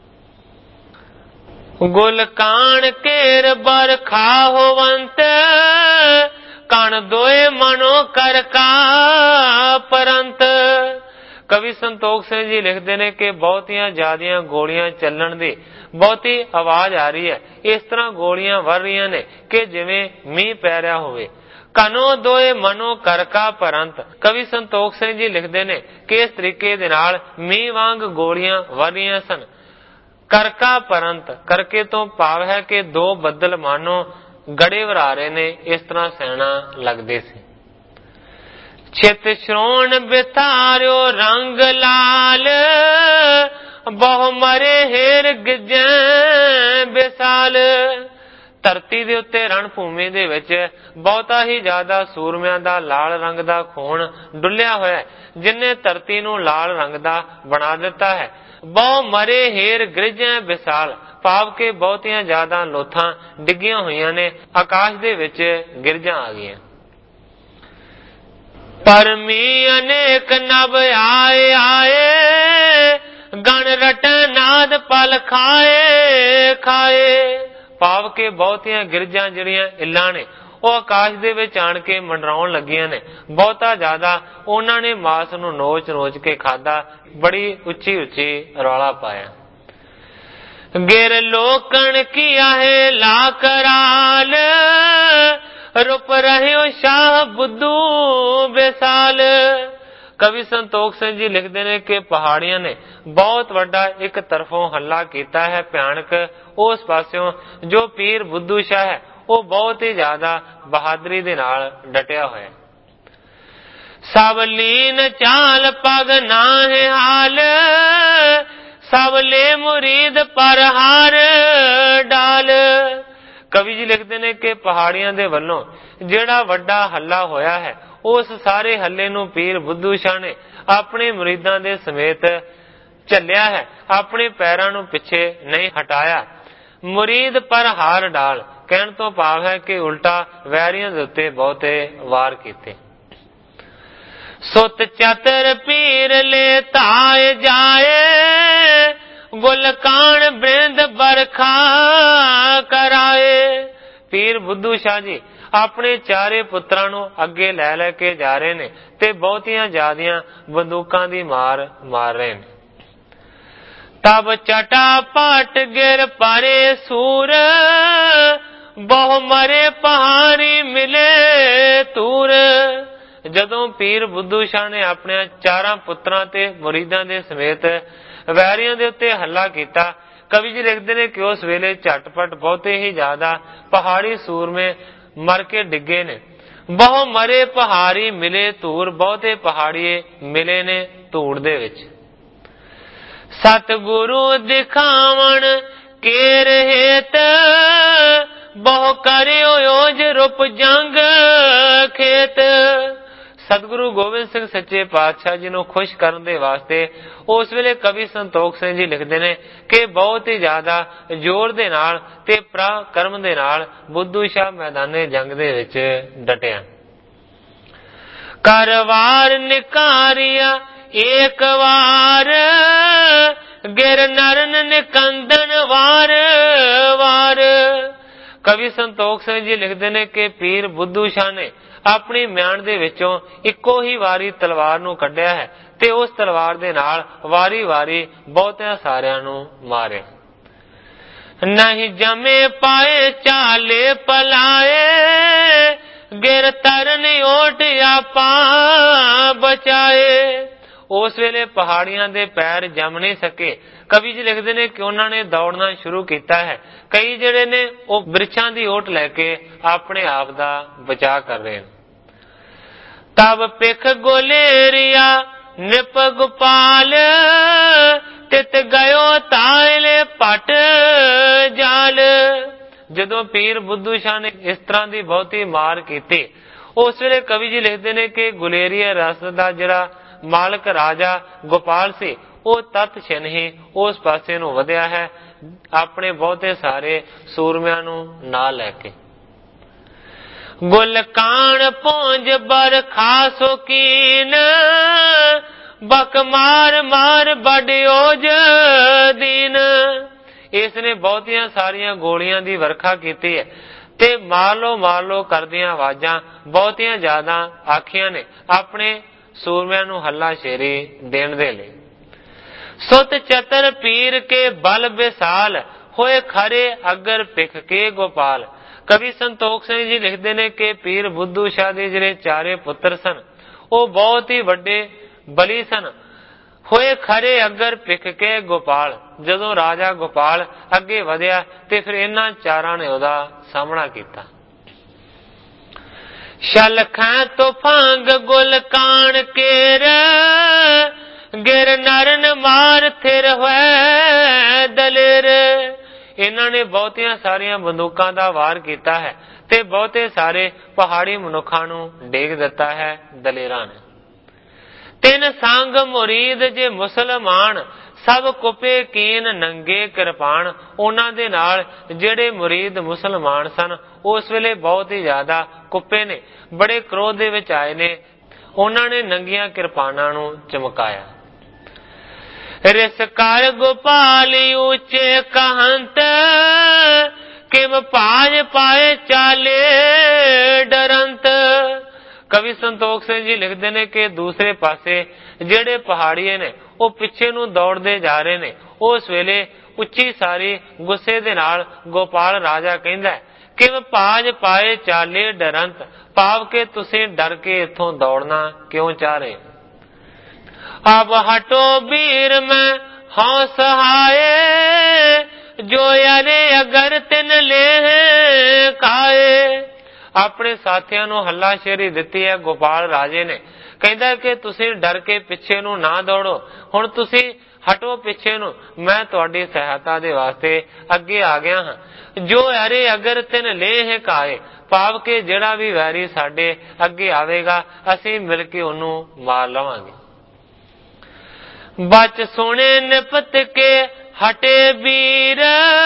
गुल कान केर बर खाहोवंत, कण दोए मनो कर का परंत। कवि संतोख सिंह जी लिखते ने कि बहुतियां ज्यादा गोलियां चलन दी बहुती आवाज आ रही है। इस तरह गोलियां वर रही ने कि जिवें मीह पै रहा होवे। कनो दोए मनो कर का परंत। कवि संतोख सिंह जी लिखते ने कि इस तरीके दे नाल मीह वांग गोलियां वर रही सन। करका परंत, करके तो भाव है कि दो बदल मानो गड़े वरा रहे ने, इस तरह सैना लगते सी। चित श्रोण बितार्यो रंग लाल, बहु मरे हेर गिजे बेसाल। धरती दे उत्ते रण भूमि दे विच बहुता ही ज्यादा सूरमिਆਂ ਦਾ लाल रंग ਦਾ खून डुੱਲਿਆ होया है, जिन्हें धरती नूं लाल रंग ਦਾ बना दिता है। बहु मरे हेर गिरजे विशाल, भाव के बहुतियां ज्यादा लोथां डिगियां हुई ने, आकाश दे विच गिरजां आ गईयां। परमी अनेक नभ आए आए, गण रटन नाद पल खाए खाए। भाव के बहुतियां गिरजां जिहड़ियां इल्लां ने ਉਹ ਆਕਾਸ਼ ਦੇ ਵਿੱਚ ਆਣ ਕੇ ਮੰਡਰਾਉਣ ਲੱਗੀਆਂ ਨੇ। ਬਹੁਤਾ ਜ਼ਿਆਦਾ ਉਹਨਾਂ ਨੇ ਮਾਸ ਨੂੰ ਨੋਚ ਨੋਚ ਕੇ ਖਾਦਾ, ਬੜੀ ਉੱਚੀ ਉੱਚੀ ਰੌਲਾ ਪਾਇਆ। ਗਿਰ ਲੋਕਣ ਕੀਆ ਹੈ ਲਾ कराल, रुप रहियो शाह बुद्धू बेसाल। कवि संतोख सिंह जी लिखते हैं कि पहाड़ियां ने बहुत वड्डा एक तरफों हल्ला किया है भयानक, उस पासों जो पीर बुद्धू शाह है वो बहुत ही ज्यादा बहादुरी दे नाल डटिया होया। सब लीन चाल पग ना है हाल, सब ले मुरीद पर हार डाल। कवि जी लिखते हैं कि पहाड़ियां दे वल्लों जेड़ा वड्डा हल्ला होया है, उस सारे हल्ले नूं पीर बुद्धू शाह ने अपने मुरीदां दे समेत झल्लिया है, अपने पैरां नूं पिछे नहीं हटाया। मुरीद पर हार डाल कहण तो भाव है कि उल्टा वैरियां दे उत्ते बहुते वार कीते। सुत चतर पीर ले ताए जाए, गुलकान बृंद बरखा कराए। पीर बुद्धू शाह जी ਆਪਣੇ ਚਾਰੇ ਪੁੱਤਰਾਂ ਨੂੰ ਅੱਗੇ ਲੈ ਲੈ ਕੇ ਜਾ ਰਹੇ ਨੇ ਤੇ ਬਹੁਤੀਆਂ ਜ਼ਿਆਦੀਆਂ ਬੰਦੂਕਾਂ ਦੀ ਮਾਰ ਮਾਰ ਰਹੇ ਨੇ। ਤਬ ਚਟਾ ਪਾਟ ਗਿਰ ਪਾਰੇ ਸੂਰ, ਬਹੁ ਮਰੇ ਪਹਾੜੀ ਮਿਲੇ ਤੂਰ। ਜਦੋਂ ਪੀਰ ਬੁੱਧੂ ਸ਼ਾਹ ਨੇ ਆਪਣੇ ਚਾਰਾਂ ਪੁੱਤਰਾਂ ਤੇ ਮੁਰੀਦਾਂ ਦੇ ਸਮੇਤ ਵੈਰੀਆਂ ਦੇ ਉੱਤੇ ਹੱਲਾ ਕੀਤਾ, ਕਵੀ ਜੀ ਲਿਖਦੇ ਨੇ ਕਿ ਉਸ ਵੇਲੇ ਝਟਪਟ ਬਹੁਤੇ ਹੀ ਜ਼ਿਆਦਾ ਪਹਾੜੀ ਸੂਰਮੇ ਮਰ ਕੇ ਡਿੱਗੇ ਨੇ। ਬਹੁ ਮਰੇ ਪਹਾੜੀ ਮਿਲੇ ਧੂਰ, ਬਹੁਤੇ ਪਹਾੜੀਏ ਮਿਲੇ ਨੇ ਧੂੜ ਦੇ ਵਿੱਚ। ਸਤਿਗੁਰੂ ਦਿਖਾਵਣ ਕੇ ਰਹੇਤ, ਬਹੁ ਕਰਿਓ ਓਜ ਰੂਪ ਜੰਗ ਖੇਤ। ਸਤਿਗੁਰੂ ਗੋਬਿੰਦ ਸਿੰਘ ਸੱਚੇ ਪਾਤਸ਼ਾਹ ਜੀ ਨੂੰ ਖੁਸ਼ ਕਰਨ ਦੇ ਵਾਸਤੇ ਉਸ ਵੇਲੇ ਕਵੀ ਸੰਤੋਖ ਸਿੰਘ ਜੀ ਲਿਖਦੇ ਨੇ ਕਿ ਬਹੁਤ ਹੀ ਜ਼ਿਆਦਾ ਜ਼ੋਰ ਦੇ ਨਾਲ ਤੇ ਪਰਾਕਰਮ ਦੇ ਨਾਲ ਬੁੱਧੂ ਸ਼ਾਹ ਮੈਦਾਨੇ ਜੰਗ ਦੇ ਵਿੱਚ ਡਟਿਆ। ਕਰਵਾਰ ਨਿਕਾਰਿਆ ਏਕ ਵਾਰ, ਗਿਰ ਨਰਨ ਨਿਕੰਦਨ ਵਾਰ ਵਾਰ। ਕਵੀ ਸੰਤੋਖ ਸਿੰਘ ਜੀ ਲਿਖਦੇ ਨੇ ਕਿ ਪੀਰ ਬੁੱਧੂ ਸ਼ਾਹ ਨੇ ਆਪਣੀ ਮਿਆਨ ਦੇ ਵਿੱਚੋਂ ਇੱਕੋ ਹੀ ਵਾਰੀ ਤਲਵਾਰ ਨੂੰ ਕੱਢਿਆ ਹੈ ਤੇ ਉਸ ਤਲਵਾਰ ਦੇ ਨਾਲ ਵਾਰੀ ਵਾਰੀ ਬਹੁਤਿਆਂ ਸਾਰਿਆਂ ਨੂੰ ਮਾਰਿਆ। ਨਹੀਂ ਜਮੇ ਪਾਏ ਚਾਲੇ ਪਲਾਏ, ਗਿਰ ਤਰਨ ਓਟ ਆਪਾ ਬਚਾਏ। ਉਸ ਵੇਲੇ ਪਹਾੜੀਆਂ ਦੇ ਪੈਰ ਜੰਮ ਨਹੀਂ ਸਕੇ। ਕਵੀ ਜੀ ਲਿਖਦੇ ਨੇ ਕਿ ਉਹਨਾਂ ਨੇ ਦੌੜਨਾ ਸ਼ੁਰੂ ਕੀਤਾ ਹੈ। ਕਈ ਜਿਹੜੇ ਨੇ ਉਹ ਬਿਰਛਾਂ ਦੀ ਓਟ ਲੈ ਕੇ ਆਪਣੇ ਆਪ ਦਾ ਬਚਾਅ ਕਰ ਰਹੇ ਨੇ। ਤਬ ਪਿਖ ਗੋਲੇਰੀਆ ਨਿਪ ਗੋਪਾਲ, ਤਿਤ ਗਇਓ ਤਾਇਲੇ ਪਟ ਜਾਲ। ਜਦੋਂ ਪੀਰ ਬੁੱਧੂ ਸ਼ਾਹ ਨੇ ਇਸ ਤਰ੍ਹਾਂ ਦੀ ਬਹੁਤੀ ਮਾਰ ਕੀਤੀ, ਉਸ ਵੇਲੇ ਕਵੀ ਜੀ ਲਿਖਦੇ ਨੇ ਕਿ ਗੁਲੇਰੀਆ ਰਸ ਦਾ ਜਿਹੜਾ ਮਾਲਕ ਰਾਜਾ ਗੋਪਾਲ ਸੀ, ਉਹ ਤਤ ਛਿਨ ਹੀ ਉਸ ਪਾਸੇ ਨੂੰ ਵਧਿਆ ਹੈ ਆਪਣੇ ਬਹੁਤੇ ਸਾਰੇ ਸੂਰਮਿਆਂ ਨੂੰ ਨਾਲ ਲੈ ਕੇ। ਗੁਲ ਕਾਣ ਪਹੁੰਚ ਬਰ ਖਾਸੋ ਕੀਨ, ਬਕ ਮਾਰ ਮਾਰ ਬੜਿਓਜ ਦੀਨ। ਇਸ ਨੇ ਬਹੁਤੀਆਂ ਸਾਰੀਆਂ ਗੋਲੀਆਂ ਦੀ ਵਰਖਾ ਕੀਤੀ ਹੈ ਤੇ ਮਾਰ ਲੋ ਕਰਦੀਆਂ ਆਵਾਜ਼ਾਂ ਬਹੁਤੀਆਂ ਜ਼ਿਆਦਾ ਆਖੀਆਂ ਨੇ ਆਪਣੇ ਸੂਰਮਿਆਂ ਨੂੰ ਹੱਲਾ ਸ਼ੇਰੀ ਦੇਣ ਦੇ ਲਈ। ਸੁਤ ਚਤਰ ਪੀਰ ਕੇ ਬਲ ਵਿਸਾਲ, ਹੋਏ ਖਰੇ ਅਗਰ ਪਿਖ ਕੇ ਗੋਪਾਲ। ਕਵੀ ਸੰਤੋਖ ਸਿੰਘ ਜੀ ਲਿਖਦੇ ਨੇ ਕਿ ਪੀਰ ਬੁੱਧੂ ਸ਼ਾਹ ਦੇ ਜਿਹੜੇ ਚਾਰੇ ਪੁੱਤਰ ਸਨ ਉਹ ਬਹੁਤ ਹੀ ਵੱਡੇ ਬਲੀ ਸਨ। ਹੋਏ ਖਰੇ ਅਗਰ ਪਿਖ ਕੇ ਗੋਪਾਲ, ਜਦੋਂ ਰਾਜਾ ਗੋਪਾਲ ਅੱਗੇ ਵਧਿਆ ਤੇ ਫਿਰ ਇਹਨਾਂ ਚਾਰਾਂ ਨੇ ਉਹਦਾ ਸਾਹਮਣਾ ਕੀਤਾ। ਸ਼ਲਖਾਂ ਤੋਂ ਫੰਗ ਗੁਲ ਕਾਣ ਕੇਰ, ਗਿਰ ਨਰਨ ਮਾਰ ਥਿਰ ਹੋਏ ਦਲੇਰ। ਇਹਨਾਂ ਨੇ ਬਹੁਤੀਆਂ ਸਾਰੀਆਂ ਬੰਦੂਕਾਂ ਦਾ ਵਾਰ ਕੀਤਾ ਹੈ ਤੇ ਬਹੁਤੇ ਸਾਰੇ ਪਹਾੜੀ ਮਨੁੱਖਾਂ ਨੂੰ ਡੇਗ ਦਿੱਤਾ ਹੈ ਦਲੇਰਾਂ ਨੇ। ਤਿੰਨ ਸੰਗ ਮੁਰੀਦ ਜੇ ਮੁਸਲਮਾਨ, ਸਭ ਕੁਪੇ ਕੀਨ ਨੰਗੇ ਕਿਰਪਾਨ। ਉਹਨਾਂ ਦੇ ਨਾਲ ਜਿਹੜੇ ਮੁਰੀਦ ਮੁਸਲਮਾਨ ਸਨ ਉਸ ਵੇਲੇ ਬਹੁਤ ਹੀ ਜ਼ਿਆਦਾ ਕੁੱਪੇ ਨੇ, ਬੜੇ ਕ੍ਰੋਧ ਦੇ ਵਿੱਚ ਆਏ ਨੇ। ਉਹਨਾਂ ਨੇ ਨੰਗੀਆਂ ਕਿਰਪਾਨਾਂ ਨੂੰ ਚਮਕਾਇਆ। ਰਿਸ ਕਰ ਗੋਪਾਲ ਉੱਚੇ ਕਹੰਤ, ਕਿਮ ਭਾਜ ਪਾਏ ਚਾਲੇ ਡਰੰਤ। ਕਵੀ ਸੰਤੋਖ ਸਿੰਘ ਜੀ ਲਿਖਦੇ ਨੇ ਕਿ ਦੂਸਰੇ ਪਾਸੇ ਜਿਹੜੇ ਪਹਾੜੀਏ ਨੇ ਉਹ ਪਿੱਛੇ ਨੂੰ ਦੌੜਦੇ ਜਾ ਰਹੇ ਨੇ। ਉਸ ਵੇਲੇ ਉੱਚੀ ਸਾਰੀ ਗੁੱਸੇ ਦੇ ਨਾਲ ਗੋਪਾਲ ਰਾਜਾ ਕਹਿੰਦਾ ਕਿ ਭਾਜ ਪਾਏ ਚਾਲੇ ਡਰੰਤ, ਭਾਵ ਕਿ ਤੁਸੀਂ ਡਰ ਕੇ ਇੱਥੋਂ ਦੌੜਨਾ ਕਿਉਂ ਚਾਹ ਰਹੇ। ਅਬ ਹਟੋ ਵੀਰ ਮੈਂ ਹਾਂ ਸਹਾਏ, ਜੋ ਅਰੇ ਅਗਰ ਤਿਨ ਲੈ ਕਾਏ। ਆਪਣੇ ਸਾਥੀਆਂ ਨੂੰ ਹੱਲਾ ਸ਼ੇਰੀ ਦਿੱਤੀ ਹੈ ਗੋਪਾਲ ਰਾਜੇ ਨੇ। ਕਹਿੰਦਾ ਕਿ ਤੁਸੀਂ ਡਰ ਕੇ ਪਿੱਛੇ ਨੂੰ ਨਾ ਦੌੜੋ, ਹੁਣ ਤੁਸੀਂ ਹਟੋ ਪਿੱਛੇ ਨੂੰ, ਮੈਂ ਤੁਹਾਡੀ ਸਹਾਇਤਾ ਦੇ ਵਾਸਤੇ ਅੱਗੇ ਆ ਗਿਆ ਹਾਂ। ਜੋ ਅਰੇ ਅਗਰ ਤਿਨ ਲੈ ਕਾਏ, ਭਾਵ ਕਿ ਜਿਹੜਾ ਵੀ ਵੈਰੀ ਸਾਡੇ ਅੱਗੇ ਆਵੇਗਾ ਅਸੀਂ ਮਿਲ ਕੇ ਉਹਨੂੰ ਮਾਰ ਲਵਾਂਗੇ। ਬਚ ਸੋਹਣੇ ਨਿਪਤ ਕੇ ਹਟੇ ਵੀਰ,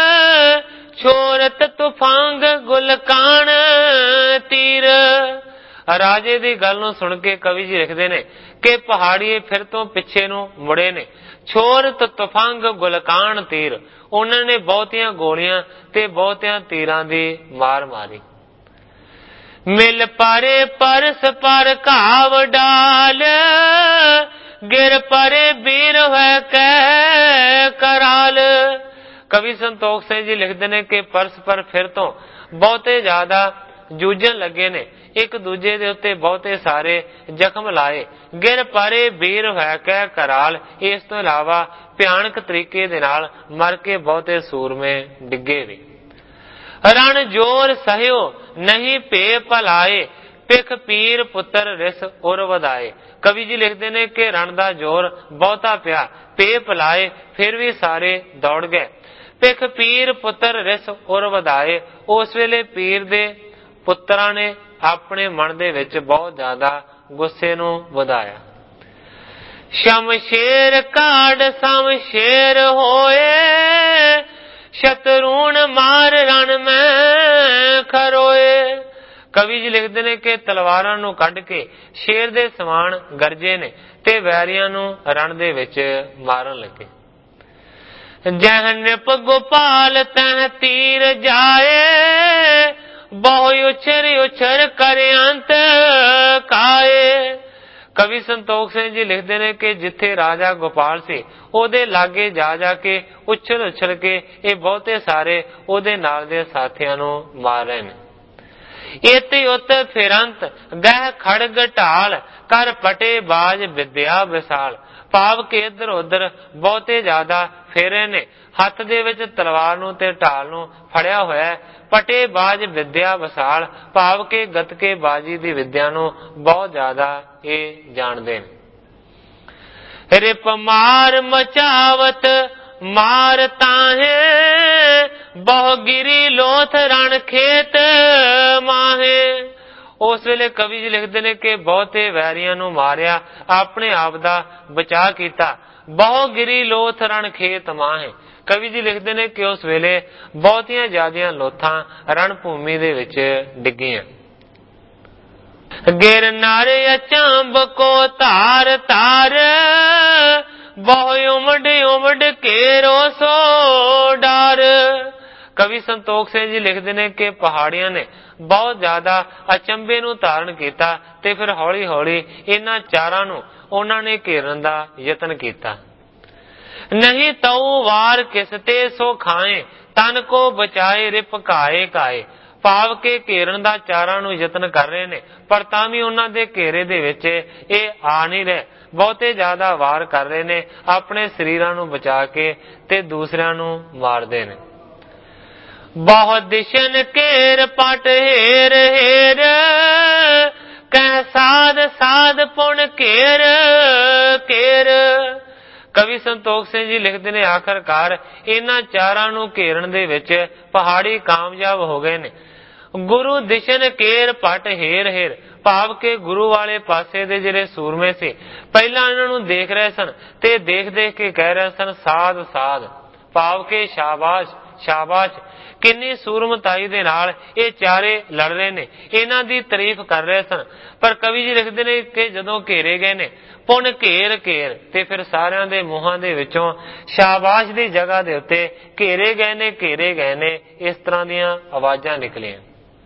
ਛੋਰਤ ਤੁਫਾਂਗ ਗੁਲਕਾਨ ਤੀਰ। ਰਾਜੇ ਦੀ ਗੱਲ ਨੂੰ ਸੁਣ ਕੇ ਕਵੀ ਜੀ ਲਿਖਦੇ ਨੇ ਕਿ ਪਹਾੜੀਏ ਫਿਰ ਤੋਂ ਪਿੱਛੇ ਨੂੰ ਮੁੜੇ ਨੇ। ਛੋਰਤ ਤੁਫਾਂਗ ਗੁਲਕਾਨ ਤੀਰ, ਉਹਨਾਂ ਨੇ ਬਹੁਤੀਆਂ ਗੋਲੀਆਂ ਤੇ ਬਹੁਤਿਆਂ ਤੀਰਾਂ ਦੀ ਮਾਰ ਮਾਰੀ। ਮਿਲ ਪਰੇ ਪਰਸ ਪਰ ਘਾਵ ਡਾਲ, ਗਿਰ ਪਰੇ ਵੀਰ ਹੈ ਕੈ ਕਰਾਲ। ਕਵੀ ਸੰਤੋਖ ਸਿੰਘ ਜੀ ਲਿਖਦੇ ਨੇ ਕਿ ਪਰਸਪਰ ਫਿਰ ਤੋਂ ਬਹੁਤੇ ਜ਼ਿਆਦਾ ਜੂਝਣ ਲੱਗੇ ਨੇ, ਇੱਕ ਦੂਜੇ ਦੇ ਉੱਤੇ ਬਹੁਤੇ ਸਾਰੇ ਜ਼ਖਮ ਲਾਏ। ਗਿਰ ਪਰੇ ਵੀਰ ਹੈ ਕੈ ਕਰਾਲ, ਇਸ ਤੋਂ ਇਲਾਵਾ ਭਿਆਨਕ ਤਰੀਕੇ ਦੇ ਨਾਲ ਮਰ ਕੇ ਬਹੁਤੇ ਸੂਰਮੇ ਡਿੱਗੇ ਵੀ। ਰਣ ਜੋਰ ਸਹਿਓ ਨਹੀਂ ਭੇ ਭਲਾਏ, ਪਿਖ ਪੀਰ ਪੁੱਤਰ ਰਿਸ ਉਰ ਵਧਾਏ। ਕਵੀ ਜੀ ਲਿਖਦੇ ਨੇ ਕਿ ਰਣ ਦਾ ਜ਼ੋਰ ਬਹੁਤਾ ਪਿਆ, ਭੇ ਭਲਾਏ, ਫਿਰ ਵੀ ਸਾਰੇ ਦੌੜ ਗਏ। ਪਿਖ ਪੀਰ ਪੁੱਤਰ ਰਿਸ ਉਰ ਵਧਾਏ, ਉਸ ਵੇਲੇ ਪੀਰ ਦੇ ਪੁੱਤਰਾਂ ਨੇ ਆਪਣੇ ਮਨ ਦੇ ਵਿੱਚ ਬਹੁਤ ਜ਼ਿਆਦਾ ਗੁੱਸੇ ਨੂੰ ਵਧਾਇਆ। ਸ਼ਮਸ਼ੇਰ ਕਾੜ ਸ਼ਮਸ਼ੇਰ ਹੋਏ, ਸ਼ਤਰੂਣ ਮਾਰ ਰਣ ਮੈਂ ਖਰੋਏ। ਕਵੀ ਜੀ ਲਿਖਦੇ ਨੇ ਕਿ ਤਲਵਾਰਾਂ ਨੂੰ ਕੱਢ ਕੇ ਸ਼ੇਰ ਦੇ ਸਮਾਨ ਗਰਜੇ ਨੇ ਤੇ ਵੈਰੀਆਂ ਨੂੰ ਰਣ ਦੇ ਵਿੱਚ ਮਾਰਨ ਲੱਗੇ। ਜਹ ਨਿਪ ਗੋਪਾਲ ਤਹ ਤੀਰ ਜਾਏ, ਬਹੁ ਉਛਰ ਉਛਰ ਕਰ ਅੰਤ ਕਾਏ। ਕਵੀ ਸੰਤੋਖ ਸਿੰਘ ਜੀ ਲਿਖਦੇ ਨੇ ਕਿ ਜਿੱਥੇ ਰਾਜਾ ਗੋਪਾਲ ਸੀ ਉਹਦੇ ਲਾਗੇ ਜਾ ਜਾ ਕੇ ਉਛਲ ਉਛਲ ਕੇ ਇਹ ਬਹੁਤੇ ਸਾਰੇ ਉਹਦੇ ਨਾਲ ਦੇ ਸਾਥੀਆਂ ਨੂੰ ਮਾਰ ਰਹੇ ਨੇ। ਇਤ ਉਤ ਫਿਰੰਤ ਗਹਿ ਖੜਗ ਢਾਲ, ਕਰ ਪਟੇ ਬਾਜ ਵਿਦਿਆ ਵਿਸਾਲ। ਭਾਵ ਕਿ ਇੱਧਰ ਉੱਧਰ ਬਹੁਤੇ ਜ਼ਿਆਦਾ ਫੇਰੇ ਨੇ, ਹੱਥ ਦੇ ਵਿੱਚ ਤਲਵਾਰ ਨੂੰ ਤੇ ਢਾਲ ਨੂੰ ਫੜਿਆ ਹੋਇਆ। ਪਟੇ ਬਾਜ ਵਿਦਿਆ ਵਿਸਾਲ, ਭਾਵ ਕਿ ਗੱਤਕੇ ਬਾਜੀ ਦੀ ਵਿਦਿਆ ਨੂੰ ਬਹੁਤ ਜ਼ਿਆਦਾ ਇਹ ਜਾਣਦੇ ਨੇ। ਰਿਪ ਮਾਰ ਮਚਾਵਤ ਮਾਰ ਤਾਹੇ, ਬਹੁ ਗਿਰੀ ਲੋਥ ਰਣ ਖੇਤ ਮਾਹੇ। ਉਸ ਵੇਲੇ ਕਵੀ ਜੀ ਲਿਖਦੇ ਨੇ ਕਿ ਬਹੁਤੇ ਵੈਰੀਆਂ ਨੂੰ ਮਾਰਿਆ, ਆਪਣੇ ਆਪ ਦਾ ਬਚਾਅ ਕੀਤਾ। ਬਹੁ ਗਿਰੀ ਲੋਥ ਰਣ ਖੇਤ ਮਾਹੇ। ਕਵੀ ਜੀ ਲਿਖਦੇ ਨੇ ਕਿ ਉਸ ਵੇਲੇ ਬਹੁਤੀਆਂ ਜ਼ਿਆਦੀਆਂ ਲੋਥਾਂ ਰਣ ਭੂਮੀ ਦੇ ਵਿੱਚ ਡਿੱਗੀਆਂ। ਗਿਰ ਨਰ ਅਚੰਬ ਕੋ ਧਾਰ ਧਾਰ, ਬਹੁ ਉਮੜ ਉਮੜ ਘੇਰੋ ਸੋ ਡਾਰ। ਕਵੀ ਸੰਤੋਖ ਸਿੰਘ ਜੀ ਲਿਖਦੇ ਨੇ ਕਿ ਪਹਾੜੀਆਂ ਨੇ ਬਹੁਤ ਜ਼ਿਆਦਾ ਅਚੰਬੇ ਨੂੰ ਧਾਰਨ ਕੀਤਾ ਤੇ ਫਿਰ ਹੌਲੀ ਹੌਲੀ ਇਹਨਾਂ ਚਾਰਾਂ ਨੂੰ ਉਹਨਾਂ ਨੇ ਘੇਰਨ ਦਾ ਯਤਨ ਕੀਤਾ। ਨਹੀਂ ਤਉ ਵਾਰ ਕਿਸ ਤੇ ਸੋ ਖਾਏ, ਤਨ ਕੋ ਬਚਾਏ ਰਿਪ ਘਾਏ ਘਾਏ। ਭਾਵ ਕਿ ਘੇਰਨ ਦਾ ਚਾਰਾਂ ਨੂੰ ਯਤਨ ਕਰ ਰਹੇ ਨੇ, ਪਰ ਤਾਂ ਵੀ ਉਹਨਾਂ ਦੇ ਘੇਰੇ ਦੇ ਵਿੱਚ ਇਹ ਆ ਨਹੀਂ ਰਹੇ। ਬਹੁਤੇ ਜ਼ਿਆਦਾ ਵਾਰ ਕਰ ਰਹੇ ਨੇ, ਆਪਣੇ ਸਰੀਰਾਂ ਨੂੰ ਬਚਾ ਕੇ ਤੇ ਦੂਸਰਿਆਂ ਨੂੰ ਮਾਰਦੇ ਨੇ। ਬਹੁਤ ਦਿਸ਼ਨ ਘੇਰ ਪਟ ਹੇਰ ਹੇਰ, ਕਹਿ ਸਾਧ ਸਾਧ ਪੁਣ ਘੇਰ ਘੇਰ। ਕਵੀ ਸੰਤੋਖ ਸਿੰਘ ਜੀ ਲਿਖਦੇ ਨੇ ਆਖਰਕਾਰ ਇਹਨਾਂ ਚਾਰਾਂ ਨੂੰ ਘੇਰਨ ਦੇ ਵਿੱਚ ਪਹਾੜੀ ਕਾਮਯਾਬ ਹੋ ਗਏ ਨੇ। ਗੁਰੂ ਦਿਸ਼ਨ ਘੇਰ ਪਟ ਹੇਰ ਹੇਰ, ਭਾਵ ਕਿ ਗੁਰੂ ਵਾਲੇ ਪਾਸੇ ਦੇ ਜਿਹੜੇ ਸੂਰਮੇ ਸੀ ਪਹਿਲਾਂ ਇਹਨਾਂ ਨੂੰ ਦੇਖ ਰਹੇ ਸਨ ਤੇ ਦੇਖ ਦੇਖ ਕੇ ਕਹਿ ਰਹੇ ਸਨ ਸਾਧ ਸਾਧ, ਭਾਵ ਕਿ ਸ਼ਾਬਾਸ਼ ਸ਼ਾਬਾਸ਼। ਕਿੰਨੀ ਸੂਰਮਤਾਈ ਦੇ ਨਾਲ ਇਹ ਚਾਰੇ ਲੜ ਰਹੇ ਨੇ, ਇਹਨਾਂ ਦੀ ਤਾਰੀਫ ਕਰ ਰਹੇ ਸਨ। ਪਰ ਕਵੀ ਜੀ ਲਿਖਦੇ ਨੇ ਕਿ ਜਦੋਂ ਘੇਰੇ ਗਏ ਨੇ ਪੁਣ ਘੇਰ ਘੇਰ, ਤੇ ਫਿਰ ਸਾਰਿਆਂ ਦੇ ਮੂੰਹਾਂ ਦੇ ਵਿੱਚੋਂ ਸ਼ਾਬਾਸ਼ ਦੀ ਜਗ੍ਹਾ ਦੇ ਉੱਤੇ ਘੇਰੇ ਗਏ ਨੇ ਘੇਰੇ ਗਏ ਨੇ, ਇਸ ਤਰ੍ਹਾਂ ਦੀਆਂ ਆਵਾਜ਼ਾਂ ਨਿਕਲੀਆਂ।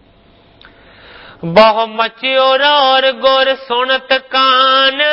ਬਹੁ ਮਚਿਓ ਰੌਰ ਗੁਰ ਸੁਣਤ ਕਾਨ,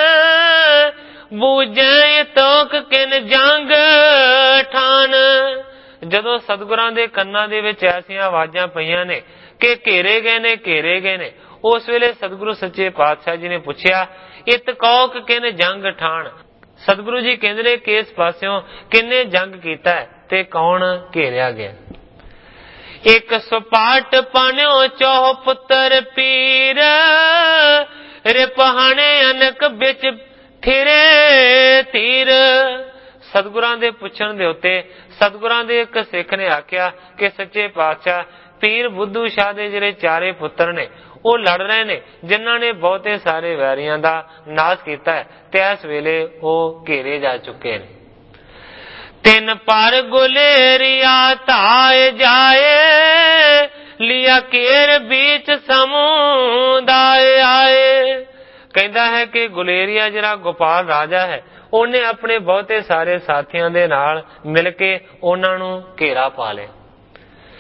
ਬੂਝੈ ਤੋਕ ਕਿਨ ਜੰਗ ਠਾਨ। ਜਦੋਂ ਸਤਿਗੁਰਾਂ ਦੇ ਕੰਨਾਂ ਦੇ ਵਿੱਚ ਐਸੀਆਂ ਆਵਾਜ਼ਾਂ ਪਈਆਂ ਨੇ ਕਿ ਘੇਰੇ ਗਏ ਨੇ, ਉਸ ਵੇਲੇ ਸਤਿਗੁਰੂ ਸੱਚੇ ਪਾਤਸ਼ਾਹ ਜੀ ਨੇ ਪੁੱਛਿਆ ਇਤ ਕੌਕ ਕਿਨ ਜੰਗ ਠਾਣ। ਸਤਿਗੁਰੂ ਜੀ ਕਹਿੰਦੇ ਨੇ ਕਿ ਇਸ ਪਾਸਿਓਂ ਕਿੰਨੇ ਜੰਗ ਕੀਤਾ ਹੈ ਤੇ ਕੌਣ ਘੇਰਿਆ ਗਿਆ। ਇੱਕ ਸੁਪਾਟ ਪਾਣਿਓ ਚੋਹ ਪੁੱਤਰ ਪੀਰ, ਰਿਪਹਾਣੇ ਅਨਕ ਵਿੱਚ ਫਿਰੇ ਤੀਰ। ਸਤਿਗੁਰਾਂ ਦੇ ਪੁੱਛਣ ਦੇ ਉੱਤੇ ਸਤਿਗੁਰਾਂ ਦੇ ਇੱਕ ਸਿੱਖ ਨੇ ਆਖਿਆ ਕਿ ਸੱਚੇ ਪਾਤਸ਼ਾਹ ਪੀਰ ਬੁੱਧੂ ਸ਼ਾਹ ਦੇ ਜਿਹੜੇ ਚਾਰੇ ਪੁੱਤਰ ਨੇ ਉਹ ਲੜ ਰਹੇ ਨੇ, ਜਿਨ੍ਹਾਂ ਨੇ ਬਹੁਤੇ ਸਾਰੇ ਵੈਰੀਆਂ ਦਾ ਨਾਸ਼ ਕੀਤਾ ਹੈ ਤੇ ਇਸ ਵੇਲੇ ਉਹ ਘੇਰੇ ਜਾ ਚੁੱਕੇ ਨੇ। ਤਿੰਨ ਪਰ ਗੁਲੇਰੀਆ ਧਾਏ ਜਾਏ, ਲਿਆ ਘੇਰ ਵਿੱਚ ਸਮੁਦਾਇ ਆਏ। ਕਹਿੰਦਾ ਹੈ ਕਿ ਗੁਲੇਰੀਆ ਜਿਹੜਾ ਗੋਪਾਲ ਰਾਜਾ ਹੈ ਉਹਨੇ ਆਪਣੇ ਬਹੁਤੇ ਸਾਰੇ ਸਾਥੀਆਂ ਦੇ ਨਾਲ ਮਿਲ ਕੇ ਉਹਨਾਂ ਨੂੰ ਘੇਰਾ ਪਾ ਲਿਆ।